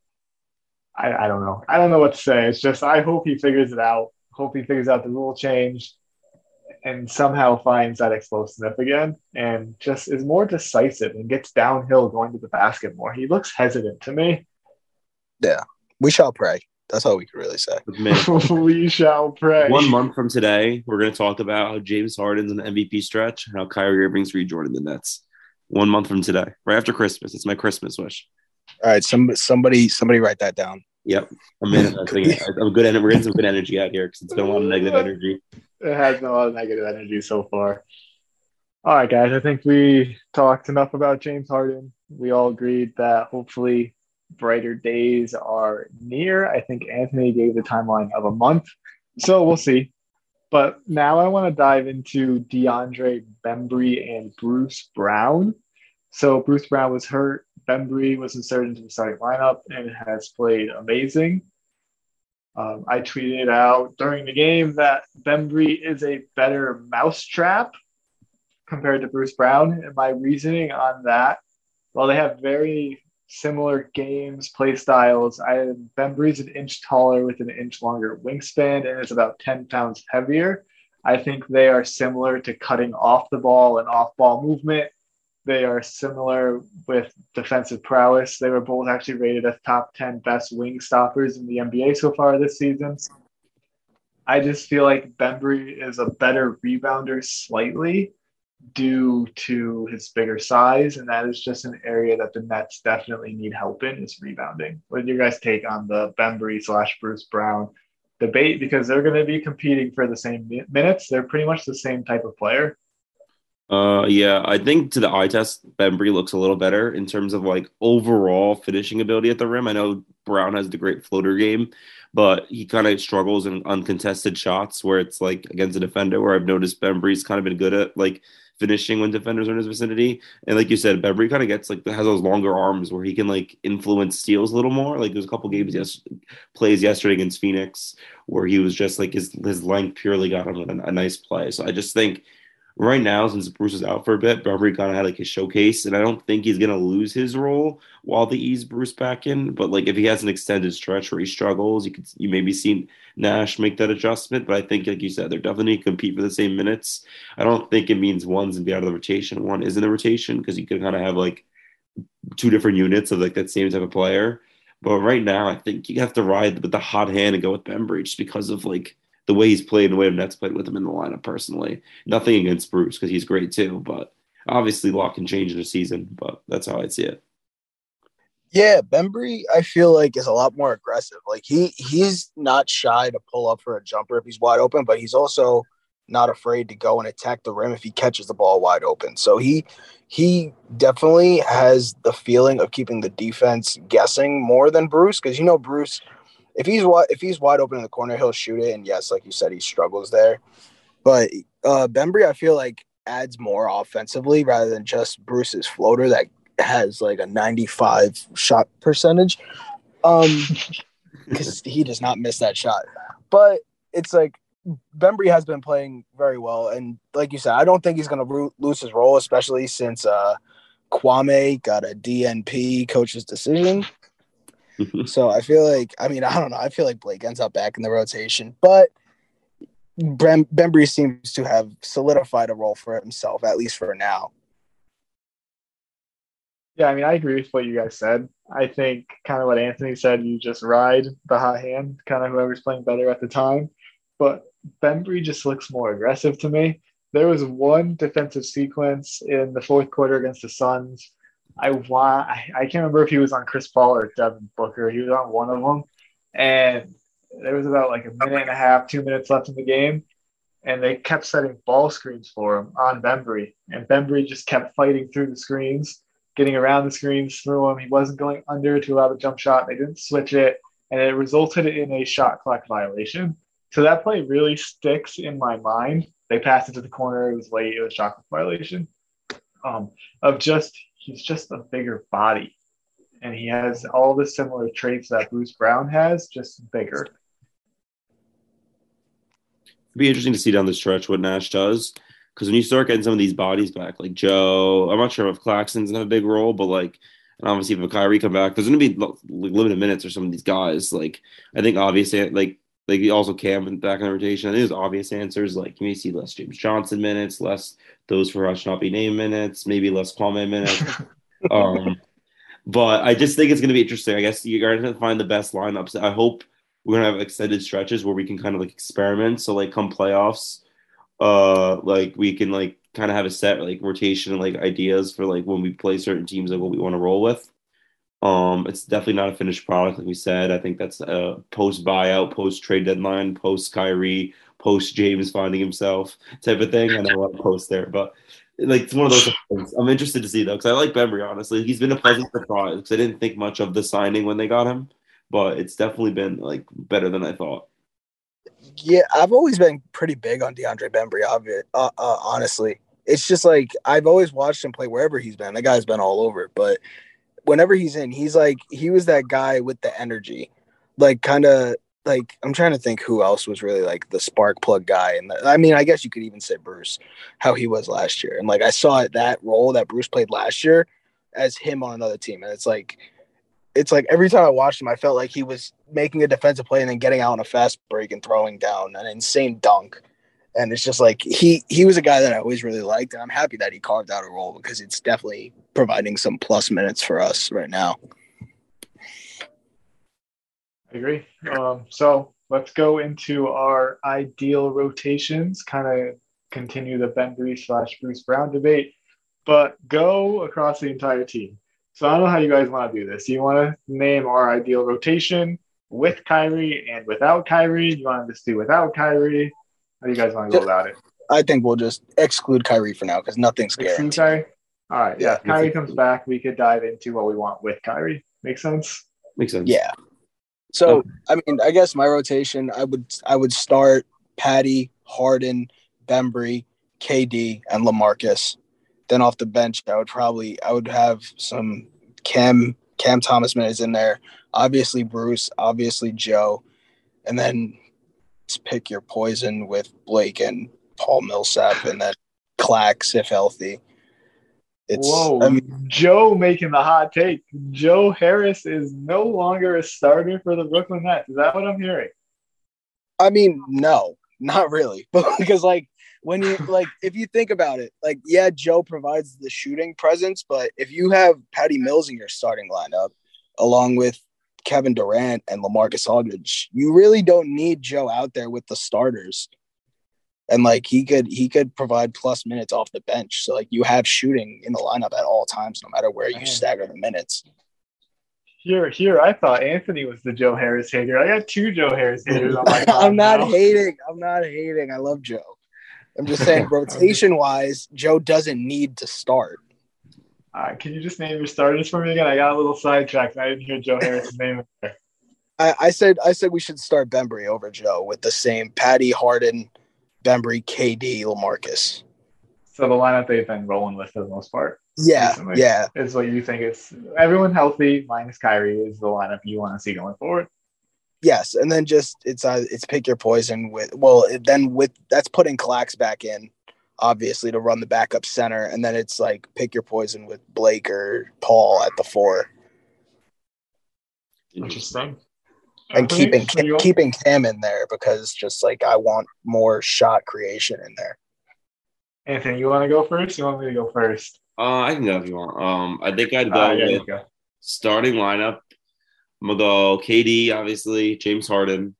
I don't know. I don't know what to say. It's just I hope he figures it out. Hope he figures out the rule change and somehow finds that explosiveness again and just is more decisive and gets downhill going to the basket more. He looks hesitant to me. Yeah, we shall pray. That's all we can really say. We shall pray. 1 month from today, we're going to talk about how James Harden's an MVP stretch and how Kyrie Irving's rejoining the Nets. 1 month from today, right after Christmas. It's my Christmas wish. All right, somebody write that down. Yep, I'm good. We're getting some good energy out here because it's been a lot of negative energy. It has been a lot of negative energy so far. All right, guys, I think we talked enough about James Harden. We all agreed that hopefully brighter days are near. I think Anthony gave the timeline of a month, so we'll see. But now I want to dive into DeAndre Bembry and Bruce Brown. So Bruce Brown was hurt. Bembry was inserted into the starting lineup and has played amazing. I tweeted out during the game that Bembry is a better mousetrap compared to Bruce Brown. And my reasoning on that, while they have very similar games, play styles, Bembry's an inch taller with an inch longer wingspan and is about 10 pounds heavier. I think they are similar to cutting off the ball and off-ball movement. They are similar with defensive prowess. They were both actually rated as top 10 best wing stoppers in the NBA so far this season. I just feel like Bembry is a better rebounder slightly due to his bigger size, and that is just an area that the Nets definitely need help in, is rebounding. What do you guys take on the Bembry/Bruce Brown debate? Because they're going to be competing for the same minutes. They're pretty much the same type of player. Yeah, I think to the eye test, Bembry looks a little better in terms of like overall finishing ability at the rim. I know Brown has the great floater game, but he kind of struggles in uncontested shots where it's like against a defender where I've noticed Bembry's kind of been good at like finishing when defenders are in his vicinity. And like you said, Bembry kind of gets like has those longer arms where he can like influence steals a little more. Like there's a couple games plays yesterday against Phoenix where he was just like his length purely got him a nice play. So I just think right now, since Bruce is out for a bit, Bembry kind of had like his showcase, and I don't think he's gonna lose his role while they ease Bruce back in. But like if he has an extended stretch where he struggles, you maybe see Nash make that adjustment. But I think, like you said, they're definitely gonna compete for the same minutes. I don't think it means one's gonna be out of the rotation, one is in the rotation because you can kind of have like two different units of like that same type of player. But right now, I think you have to ride with the hot hand and go with Bembry just because of like the way he's played and the way the Nets played with him in the lineup. Personally, nothing against Bruce because he's great too, but obviously, a lot can change in a season. But that's how I see it. Yeah, Bembry, I feel like is a lot more aggressive. Like he's not shy to pull up for a jumper if he's wide open, but he's also not afraid to go and attack the rim if he catches the ball wide open. So he definitely has the feeling of keeping the defense guessing more than Bruce, because Bruce, if he's wide open in the corner, he'll shoot it. And yes, like you said, he struggles there. But Bembry, I feel like adds more offensively rather than just Bruce's floater that has like a 95 shot percentage. Because he does not miss that shot. But it's like Bembry has been playing very well. And like you said, I don't think he's going to lose his role, especially since Kwame got a DNP coach's decision. So I feel like, I don't know. I feel like Blake ends up back in the rotation. But Bembry seems to have solidified a role for himself, at least for now. Yeah, I agree with what you guys said. I think kind of what Anthony said, you just ride the hot hand, kind of whoever's playing better at the time. But Bembry just looks more aggressive to me. There was one defensive sequence in the fourth quarter against the Suns. I can't remember if he was on Chris Paul or Devin Booker. He was on one of them. And there was about like a minute and a half, 2 minutes left in the game. And they kept setting ball screens for him on Bembry. And Bembry just kept fighting through the screens, getting around the screens through him. He wasn't going under to allow the jump shot. They didn't switch it. And it resulted in a shot clock violation. So that play really sticks in my mind. They passed it to the corner. It was late. It was a shot clock violation. He's just a bigger body. And he has all the similar traits that Bruce Brown has, just bigger. It'd be interesting to see down the stretch what Nash does. Because when you start getting some of these bodies back, like Joe, I'm not sure if Claxton's gonna have a big role, but like, and obviously if Kyrie come back, there's gonna be limited minutes for some of these guys. Like, I think obviously, like also Cam back in the rotation. I think there's obvious answers. Like, you may see less James Johnson minutes, less those for us not be named minutes, maybe less Kwame minutes. But I just think it's gonna be interesting. I guess you're gonna find the best lineups. I hope we're gonna have extended stretches where we can kind of like experiment. So like come playoffs. Like we can like kind of have a set like rotation and like ideas for like when we play certain teams, like what we want to roll with. It's definitely not a finished product, like we said. I think that's a post buyout, post trade deadline, post Kyrie, post James finding himself type of thing. I know a post there, but like it's one of those things. I'm interested to see though, because I like Bembry, honestly. He's been a pleasant surprise because I didn't think much of the signing when they got him, but it's definitely been like better than I thought. Yeah, I've always been pretty big on DeAndre Bembry, honestly. It's just like I've always watched him play wherever he's been. The guy's been all over. But whenever he's in, he's like he was that guy with the energy. Like kind of like I'm trying to think who else was really like the spark plug guy. And I guess you could even say Bruce, how he was last year. And like I saw that role that Bruce played last year as him on another team. And it's like every time I watched him, I felt like he was making a defensive play and then getting out on a fast break and throwing down an insane dunk. And it's just like he was a guy that I always really liked, and I'm happy that he carved out a role because it's definitely providing some plus minutes for us right now. I agree. So let's go into our ideal rotations, kind of continue the Bembry/Bruce Brown debate, but go across the entire team. So I don't know how you guys want to do this. You want to name our ideal rotation with Kyrie and without Kyrie? You want to just do without Kyrie? How do you guys want to go about it? I think we'll just exclude Kyrie for now because nothing's Exclude guaranteed. Kyrie? All right. Yeah. Yeah. If Kyrie comes back, we could dive into what we want with Kyrie. Make sense? Makes sense. Yeah. So I mean, I guess my rotation, I would start Patty, Harden, Bembry, KD, and LaMarcus. Then off the bench, I would have some Cam Thomas minutes in there. Obviously Bruce, obviously Joe, and then just pick your poison with Blake and Paul Millsap, and then Clax if healthy. Whoa, Joe making the hot take. Joe Harris is no longer a starter for the Brooklyn Nets. Is that what I'm hearing? I mean, no, not really. Because when you if you think about it, yeah, Joe provides the shooting presence, but if you have Patty Mills in your starting lineup along with Kevin Durant and LaMarcus Aldridge, you really don't need Joe out there with the starters. And he could provide plus minutes off the bench. So you have shooting in the lineup at all times, no matter where you stagger the minutes. Here, I thought Anthony was the Joe Harris hater. I got two Joe Harris haters on my I'm not hating. I love Joe. I'm just saying, rotation-wise, Joe doesn't need to start. Can you just name your starters for me again? I got a little sidetracked. I didn't hear Joe Harris's name in there. I said we should start Bembry over Joe with the same Patty, Harden, Bembry, KD, LaMarcus. So the lineup they've been rolling with for the most part. Yeah, recently, yeah. Is what you think is everyone healthy minus Kyrie is the lineup you want to see going forward. Yes, and then it's pick your poison with that's putting Clax back in, obviously, to run the backup center, and then it's pick your poison with Blake or Paul at the 4. Interesting. And keeping Cam in there because I want more shot creation in there. Anthony, you want to go first? You want me to go first? I can go if you want. I think I'd go with starting lineup. I'm gonna go KD, obviously, James Harden,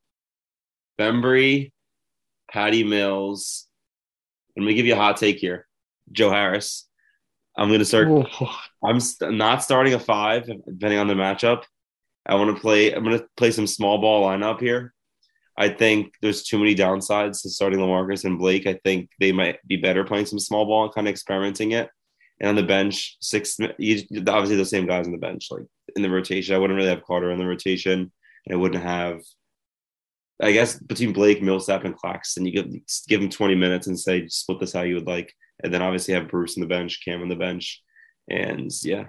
Bembry, Patty Mills. I'm gonna give you a hot take here, Joe Harris. I'm gonna start. I'm not starting a 5, depending on the matchup. I'm gonna play some small ball lineup here. I think there's too many downsides to starting LaMarcus and Blake. I think they might be better playing some small ball and kind of experimenting it. And on the bench, obviously the same guys on the bench, in the rotation. I wouldn't really have Carter in the rotation, and I wouldn't have, I guess, between Blake, Millsap, and Claxton, you could give them 20 minutes and say, split this how you would like. And then obviously have Bruce on the bench, Cam on the bench. And yeah,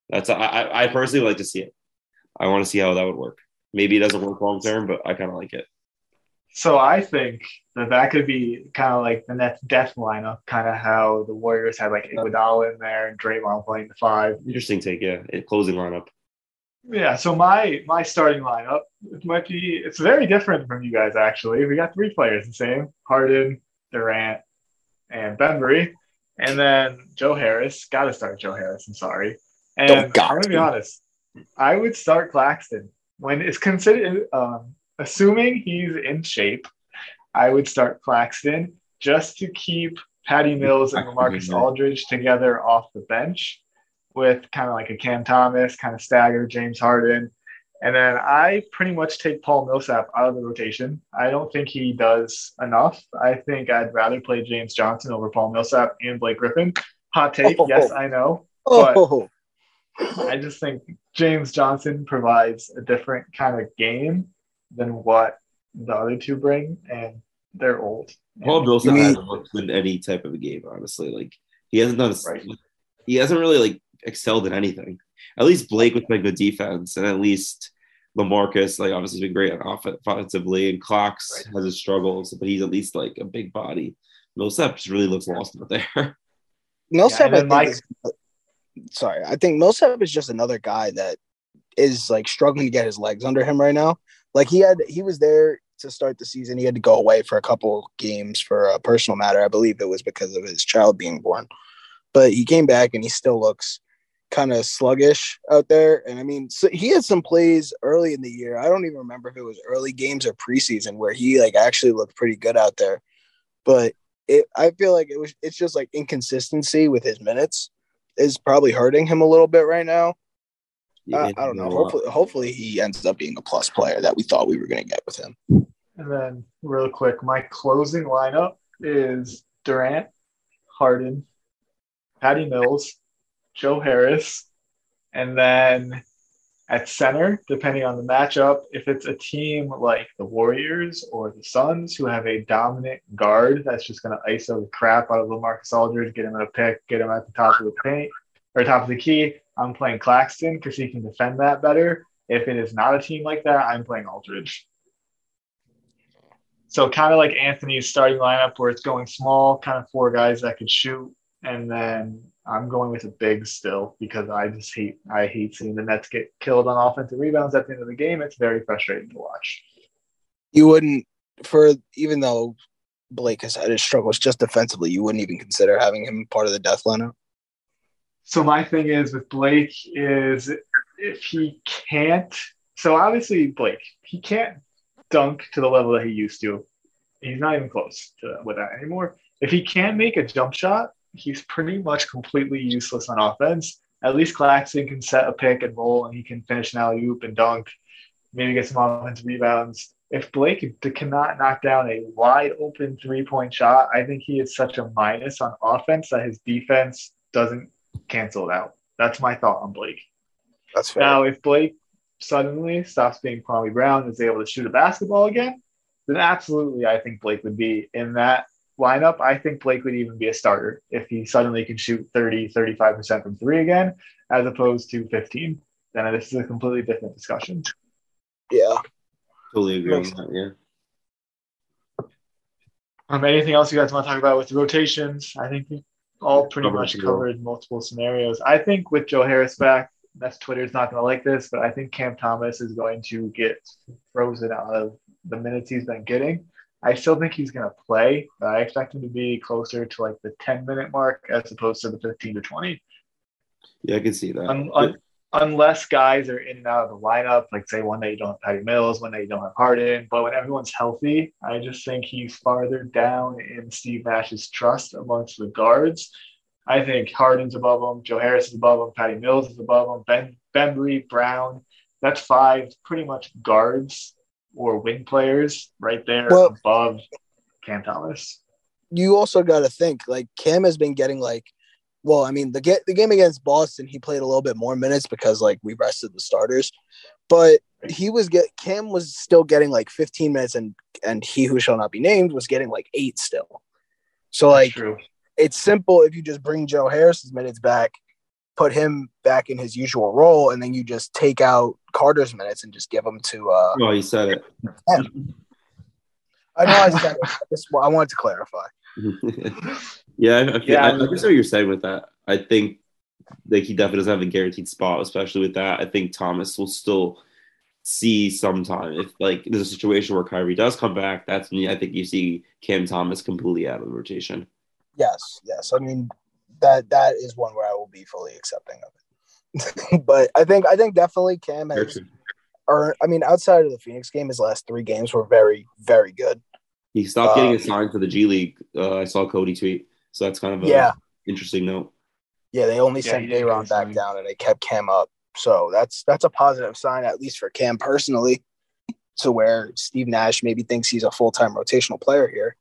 I personally like to see it. I want to see how that would work. Maybe it doesn't work long term, but I kind of like it. So I think that could be kind of the Nets' death lineup, kind of how the Warriors had Iguodala in there and Draymond playing the 5. Interesting take, yeah. Closing lineup. Yeah, so my starting lineup, it's very different from you guys, actually. We got 3 players the same, Harden, Durant, and Bembry. And then Joe Harris. Got to start Joe Harris, I'm sorry. And I'm going to be honest, I would start Claxton. When it's considered, assuming he's in shape, I would start Claxton just to keep Patty Mills and LaMarcus Aldridge together off the bench with kind of a Cam Thomas, kind of stagger James Harden. And then I pretty much take Paul Millsap out of the rotation. I don't think he does enough. I think I'd rather play James Johnson over Paul Millsap and Blake Griffin. Hot take, yes, I know. But I just think James Johnson provides a different kind of game than what the other 2 bring, and they're old. Paul Millsap hasn't looked in any type of a game, honestly. He hasn't done he hasn't really excelled in anything. At least Blake with good defense, and at least LaMarcus obviously been great offensively, and Clax has his struggles, but he's at least a big body. Millsap just really looks lost out there. Millsap, I think Millsap is just another guy that is struggling to get his legs under him right now. He was there to start the season. He had to go away for a couple games for a personal matter. I believe it was because of his child being born. But he came back and he still looks kind of sluggish out there. And I mean, so he had some plays early in the year. I don't even remember if it was early games or preseason where he actually looked pretty good out there. But I feel it's just inconsistency with his minutes is probably hurting him a little bit right now. I don't know. Hopefully he ends up being a plus player that we thought we were going to get with him. And then real quick, my closing lineup is Durant, Harden, Patty Mills, Joe Harris, and then at center, depending on the matchup, if it's a team like the Warriors or the Suns who have a dominant guard that's just going to ISO the crap out of LaMarcus Aldridge, get him in a pick, get him at the top of the paint or top of the key, I'm playing Claxton because he can defend that better. If it is not a team like that, I'm playing Aldridge. So kind of like Anthony's starting lineup where it's going small, kind of 4 guys that could shoot, and then I'm going with a big still because I hate seeing the Nets get killed on offensive rebounds at the end of the game. It's very frustrating to watch. You wouldn't, even though Blake has had his struggles just defensively, you wouldn't even consider having him part of the death lineup? So my thing is with Blake is if he can't – so obviously Blake, he can't dunk to the level that he used to. He's not even close to with that anymore. If he can't make a jump shot, he's pretty much completely useless on offense. At least Claxton can set a pick and roll, and he can finish an alley-oop and dunk, maybe get some offensive rebounds. If Blake cannot knock down a wide-open three-point shot, I think he is such a minus on offense that his defense doesn't cancel it out. That's my thought on Blake. That's fair. Now, if Blake suddenly stops being Kwame Brown and is able to shoot a basketball again, then absolutely I think Blake would be in that lineup. I think Blake would even be a starter if he suddenly can shoot 30-35% from 3 again, as opposed to 15. Then this is a completely different discussion. Yeah. Totally agree on that, yeah. Anything else you guys want to talk about with the rotations? I think we all pretty much covered multiple scenarios. I think with Joe Harris back, that's Twitter's not going to like this, but I think Cam Thomas is going to get frozen out of the minutes he's been getting. I still think he's going to play, but I expect him to be closer to like the 10-minute mark as opposed to the 15 to 20. Yeah, I can see that. Unless guys are in and out of the lineup, like say one day you don't have Patty Mills, one day you don't have Harden, but when everyone's healthy, I just think he's farther down in Steve Nash's trust amongst the guards. I think Harden's above him, Joe Harris is above him, Patty Mills is above him, Bembry, Brown. That's 5 pretty much guards or wing players right there above Cam Thomas. You also got to think, like, Cam has been getting, like, well, I mean, the game against Boston, he played a little bit more minutes because, like, we rested the starters. But Cam was still getting, like, 15 minutes, and he who shall not be named was getting, like, 8 still. So, like, it's simple if you just bring Joe Harris's minutes back, put him back in his usual role, and then you just take out Carter's minutes and just give them to oh, you said it. I know I said it. I wanted to clarify. I understand what you're saying with that. I think like he definitely doesn't have a guaranteed spot, especially with that. I think Thomas will still see sometime. If like there's a situation where Kyrie does come back, that's when I think you see Cam Thomas completely out of the rotation. Yes. I mean, that is one where I will be fully accepting of it. But I think definitely Cam has earned. I mean, outside of the Phoenix game, his last 3 games were very, very good. He stopped getting assigned for the G League. I saw Cody tweet, so that's kind of an interesting note. Yeah, they only sent Day'Ron back down, and they kept Cam up. So that's a positive sign, at least for Cam personally, to where Steve Nash maybe thinks he's a full-time rotational player here.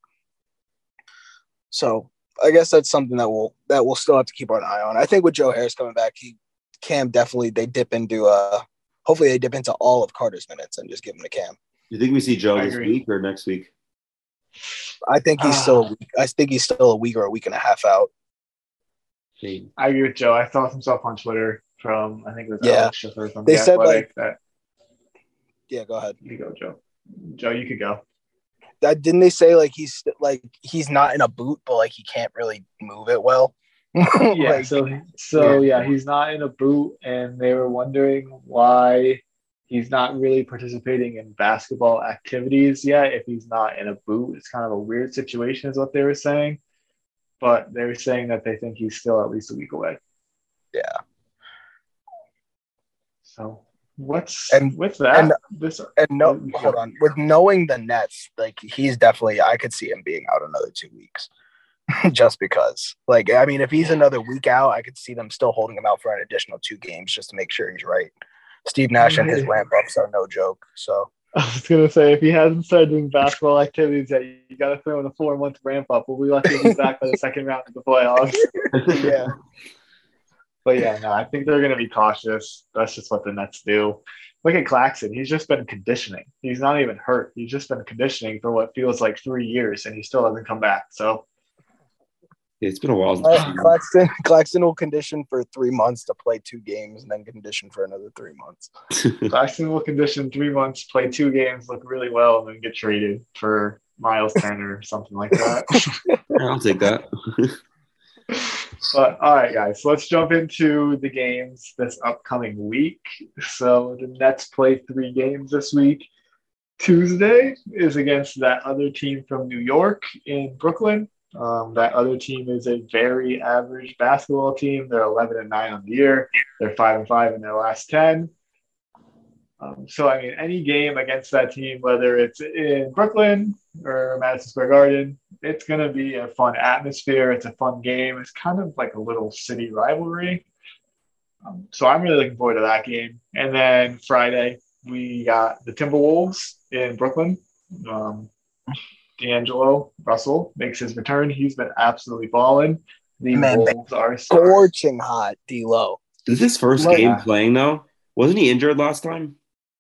So I guess that's something that we'll still have to keep an eye on. I think with Joe Harris coming back, Cam definitely hopefully they dip into all of Carter's minutes and just give him to Cam. You think we see Joe this week or next week? I think he's still a week. I think he's still a week or a week and a half out. I agree with Joe. I saw some stuff on Twitter from I think it was Alex Schiffer from they The said Athletic that. Yeah, go ahead. You go, Joe. Joe, you could go. That didn't they say like he's not in a boot, but like he can't really move it well. Yeah. He's not in a boot, and they were wondering why he's not really participating in basketball activities yet. If he's not in a boot, it's kind of a weird situation, is what they were saying. But they were saying that they think he's still at least a week away. Yeah. So with that? Hold on. With knowing the Nets, like he's definitely, I could see him being out another 2 weeks. Just because, like, I mean, if he's another week out, I could see them still holding him out for an additional 2 games just to make sure he's right. Steve Nash and his ramp ups are no joke. So I was gonna say if he hasn't started doing basketball activities yet, you got to throw in a 4 month ramp up. We'll be lucky if he's back by the second round of the playoffs. Yeah. But yeah, no, I think they're gonna be cautious. That's just what the Nets do. Look at Claxton. He's just been conditioning. He's not even hurt. He's just been conditioning for what feels like 3 years, and he still hasn't come back. So It's been a while. Claxton will condition for 3 months to play 2 games and then condition for another 3 months. Claxton will condition 3 months, play 2 games, look really well, and then get traded for Miles Turner or something like that. I'll take that. But all right, guys, let's jump into the games this upcoming week. So the Nets play 3 games this week. Tuesday is against that other team from New York in Brooklyn. That other team is a very average basketball team. They're 11-9 on the year. They're 5-5 in their last 10. So, I mean, any game against that team, whether it's in Brooklyn or Madison Square Garden, it's going to be a fun atmosphere. It's a fun game. It's kind of like a little city rivalry. So I'm really looking forward to that game. And then Friday, we got the Timberwolves in Brooklyn. D'Angelo Russell makes his return. He's been absolutely balling. The Wolves are scorching hot, D-Lo. This is his first game playing, though. Wasn't he injured last time?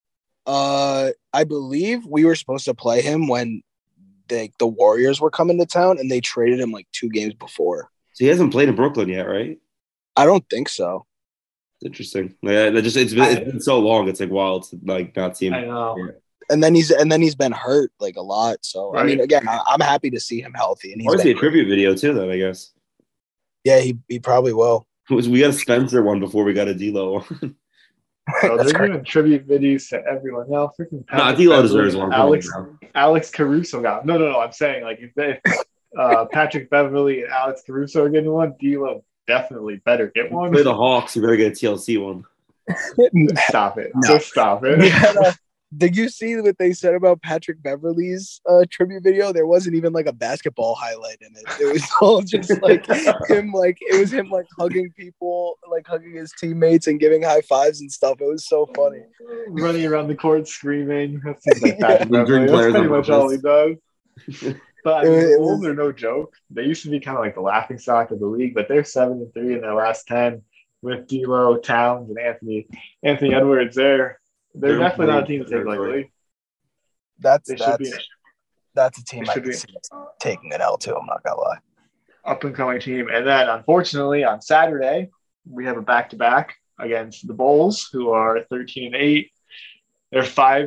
I believe we were supposed to play him when the Warriors were coming to town, and they traded him like 2 games before. So he hasn't played in Brooklyn yet, right? I don't think so. It's interesting. Yeah, it's been so long. It's like wild to like not see him. I know. Yeah. And then he's been hurt like a lot. So right. I mean, again, I'm happy to see him healthy. And he's a tribute video too, then I guess. Yeah, he probably will. We got a Spencer one before we got a D'Lo one. So they're doing tribute videos to everyone now. Freaking D'Lo deserves one. Alex Caruso got. No. I'm saying like if Patrick Beverly and Alex Caruso are getting one, D'Lo definitely better get one. Play the Hawks, you better get a TLC one. Stop it! No. Just stop it. Did you see what they said about Patrick Beverly's tribute video? There wasn't even like a basketball highlight in it. It was all just like him, hugging people, like hugging his teammates and giving high fives and stuff. It was so funny. Running around the court screaming. That seems like Patrick Beverly. That's pretty much all he does. But I mean, the Wolves are no joke. They used to be kind of like the laughing stock of the league, but they're 7-3 in their last 10 with D'Lo, Towns, and Anthony Edwards there. They're definitely not a team to take lightly. That's a team I can see taking an L too. I'm not gonna lie. Up and coming team, and then unfortunately on Saturday we have a back-to-back against the Bulls, who are 13-8. They're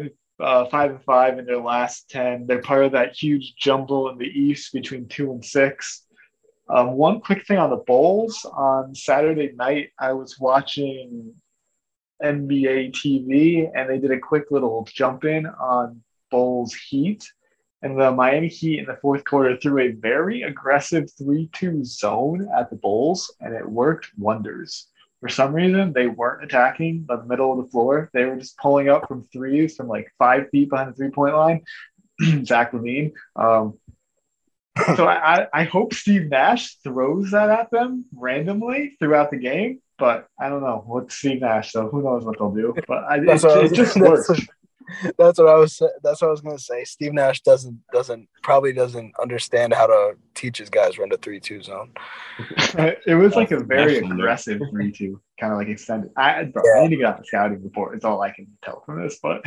5-5 in their last 10. They're part of that huge jumble in the East between 2 and 6. One quick thing on the Bulls: on Saturday night, I was watching NBA TV, and they did a quick little jump in on Bulls Heat, and the Miami Heat in the fourth quarter threw a very aggressive 3-2 zone at the Bulls, and it worked wonders. For some reason, they weren't attacking the middle of the floor. They were just pulling up from threes from like 5 feet behind the 3-point line. Zach LaVine. So I hope Steve Nash throws that at them randomly throughout the game. But I don't know. What's Steve Nash? So who knows what they'll do? But it just works. That's what I was going to say. Steve Nash probably doesn't understand how to teach his guys run the 3-2 zone. It was like a very aggressive 3-2, kind of like extended. I need to get out the scouting report. It's all I can tell from this. But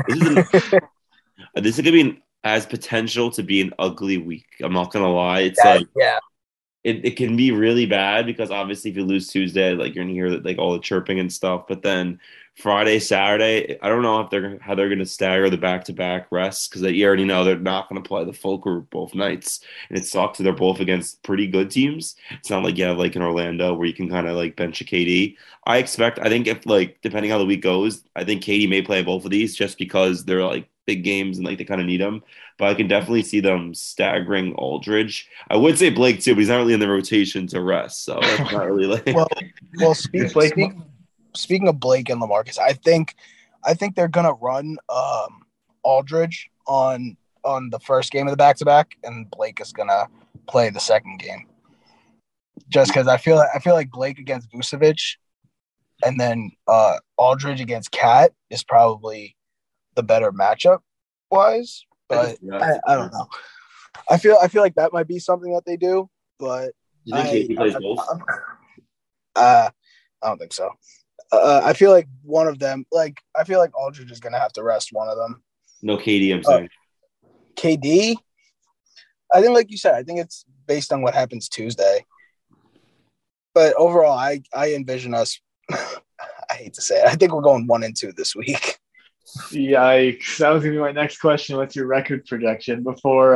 this is going to be has potential to be an ugly week. I'm not going to lie. It's It can be really bad because obviously if you lose Tuesday, like you're gonna hear like all the chirping and stuff. But then Friday, Saturday, I don't know how they're gonna stagger the back-to-back rests because you already know they're not gonna play the full group both nights, and it sucks. They're both against pretty good teams. It's not like you have like in Orlando where you can kind of like bench a KD. I think if like depending how the week goes, I think KD may play both of these just because they're like big games and like they kind of need them. But I can definitely see them staggering Aldridge. I would say Blake too, but he's not really in the rotation to rest, so that's not really like. well, speaking of Blake and LaMarcus, I think they're gonna run Aldridge on the first game of the back-to-back, and Blake is gonna play the second game. Just because I feel like Blake against Vucevic, and then Aldridge against Cat is probably the better matchup wise, but I don't know. I feel like that might be something that they do, but Do you think KD plays both? I don't think so. I feel like one of them, I feel like Aldridge is going to have to rest one of them. No KD, I'm saying. KD, I think, like you said, I think it's based on what happens Tuesday. But overall, I envision us. I hate to say it. I think we're going 1-2 this week. Yikes! That was gonna be my next question. What's your record projection? Before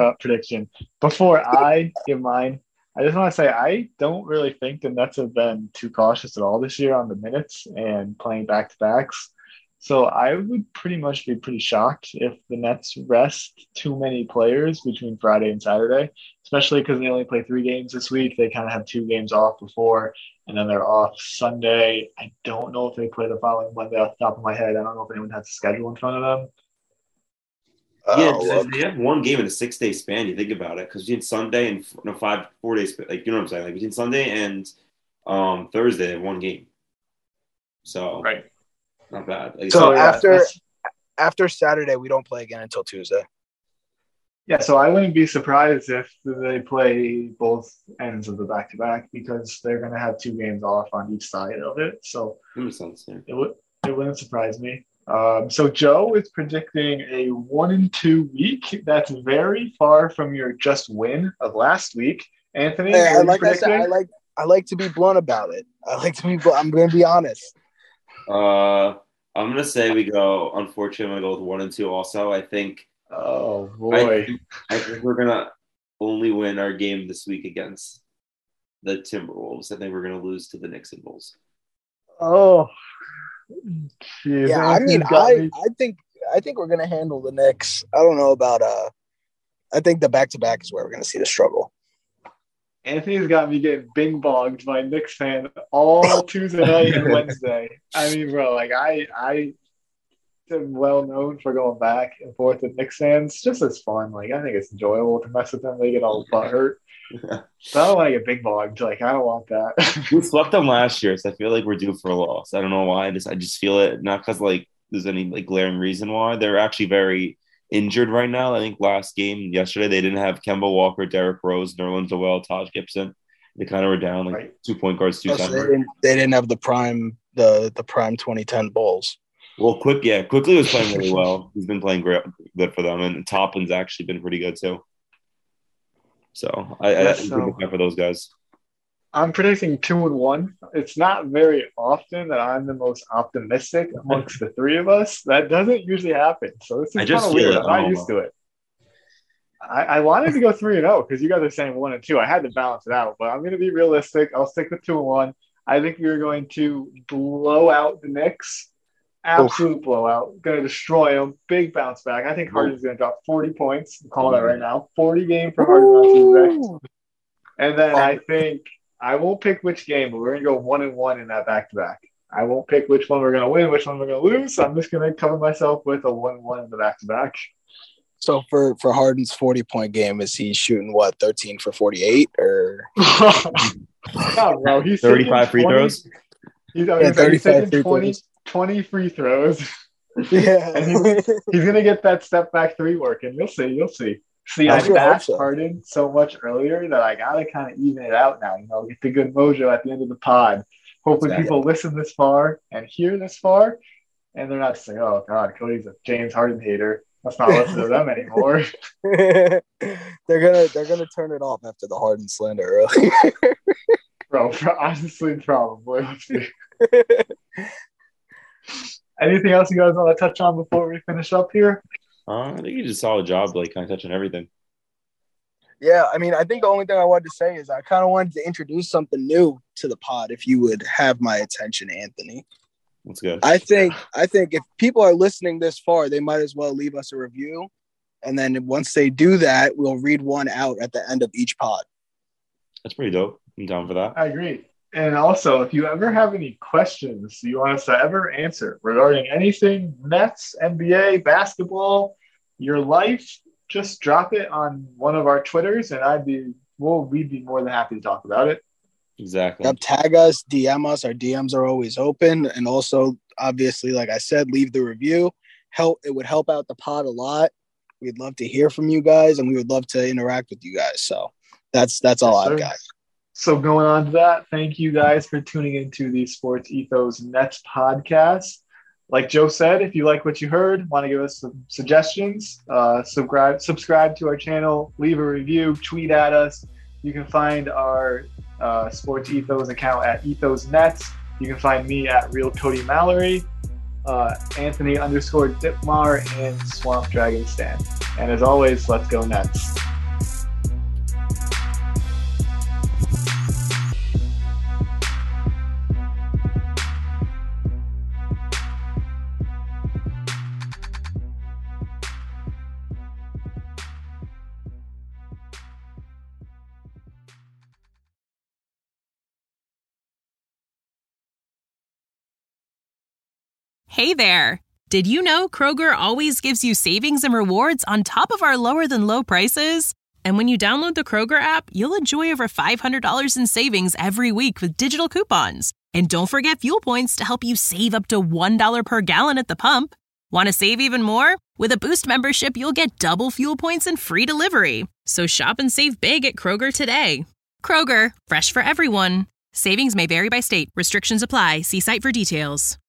I give mine, I just want to say I don't really think the Nets have been too cautious at all this year on the minutes and playing back to backs. So I would pretty much be pretty shocked if the Nets rest too many players between Friday and Saturday, especially because they only play 3 games this week. They kind of have 2 games off before, and then they're off Sunday. I don't know if they play the following Monday off the top of my head. I don't know if anyone has a schedule in front of them. Yeah, they have 1 game in a 6-day span. You think about it, because between Sunday and 4 days, you know what I'm saying? Between Sunday and Thursday, they have 1 game. So right. Not bad. So after Saturday, we don't play again until Tuesday. Yeah, so I wouldn't be surprised if they play both ends of the back-to-back because they're going to have 2 games off on each side of it. So that makes sense, yeah. It wouldn't surprise me. So Joe is predicting a 1-2 week. That's very far from your just win of last week. Anthony, I said, I like to be blunt about it. I'm going to be honest. I'm gonna say we go. Unfortunately, I'm gonna go with 1-2. Also, I think. Oh boy! I think we're gonna only win our game this week against the Timberwolves. I think we're gonna lose to the Knicks and Bulls. Oh, geez. Yeah. I mean, I think we're gonna handle the Knicks. I don't know about. I think the back-to-back is where we're gonna see the struggle. Anthony's got me getting bing-bonged by Knicks fan all Tuesday night and Wednesday. I mean, bro, I am well known for going back and forth with Knicks fans just as fun. I think it's enjoyable to mess with them. They get all butt hurt. So I don't want to get bing-bonged. I don't want that. We swept them last year, so I feel like we're due for a loss. I don't know why. I just feel it. Not because there's any glaring reason why. They're actually very injured right now. I think last game yesterday they didn't have Kemba Walker, Derrick Rose, Nerlens Noel, Taj Gibson. They kind of were down 2 point guards, 2 centers. They didn't have the prime 2010 Bulls. Well, Quickly was playing really well. He's been playing good for them, and Toplin's actually been pretty good too. So I think for those guys. I'm predicting 2-1. It's not very often that I'm the most optimistic amongst the 3 of us. That doesn't usually happen. So this is kind of weird. I'm not used to it. I wanted to go 3-0 because you guys are saying 1-2. I had to balance it out, but I'm going to be realistic. I'll stick with 2-1. I think we're going to blow out the Knicks. Absolute blowout. Going to destroy them. Big bounce back. I think Harden's going to drop 40 points. I'm calling that right now. 40 game for Harden on Tuesday. And then I think I won't pick which game, but we're going to go 1-1 in that back-to-back. I won't pick which one we're going to win, which one we're going to lose. So I'm just going to cover myself with a 1-1 in the back-to-back. So for Harden's 40-point game, is he shooting, 13 for 48? Or no, bro. He's 35 free throws? He's 35 free throws. 20 free throws. Yeah. And he's going to get that step-back 3 working. You'll see. See, I bashed Harden so much earlier that I got to kind of even it out now. Get the good mojo at the end of the pod. Hopefully people listen this far and hear this far, and they're not saying, oh, God, Cody's a James Harden hater. Let's not listen to them anymore. They're gonna turn it off after the Harden slander earlier. Bro, honestly, probably. Let's see. Anything else you guys want to touch on before we finish up here? I think you did a solid job, kind of touching everything. Yeah, I mean, I think the only thing I wanted to say is I kind of wanted to introduce something new to the pod, if you would have my attention, Anthony. That's good. I think if people are listening this far, they might as well leave us a review. And then once they do that, we'll read one out at the end of each pod. That's pretty dope. I'm down for that. I agree. And also, if you ever have any questions you want us to ever answer regarding anything, Nets, NBA, basketball, your life, just drop it on one of our Twitters, and we'd be more than happy to talk about it. Exactly. Yep, tag us, DM us. Our DMs are always open. And also, obviously, like I said, leave the review. It would help out the pod a lot. We'd love to hear from you guys, and we would love to interact with you guys. So that's all I've got. So going on to that, thank you guys for tuning into the Sports Ethos Nets podcast. Like Joe said, if you like what you heard, want to give us some suggestions, subscribe to our channel, leave a review, tweet at us. You can find our Sports Ethos account at Ethos Nets. You can find me at Real Cody Mallory, Anthony_Dipmar, and Swamp Dragon Stan. And as always, let's go Nets. Hey there! Did you know Kroger always gives you savings and rewards on top of our lower-than-low prices? And when you download the Kroger app, you'll enjoy over $500 in savings every week with digital coupons. And don't forget fuel points to help you save up to $1 per gallon at the pump. Want to save even more? With a Boost membership, you'll get double fuel points and free delivery. So shop and save big at Kroger today. Kroger, fresh for everyone. Savings may vary by state. Restrictions apply. See site for details.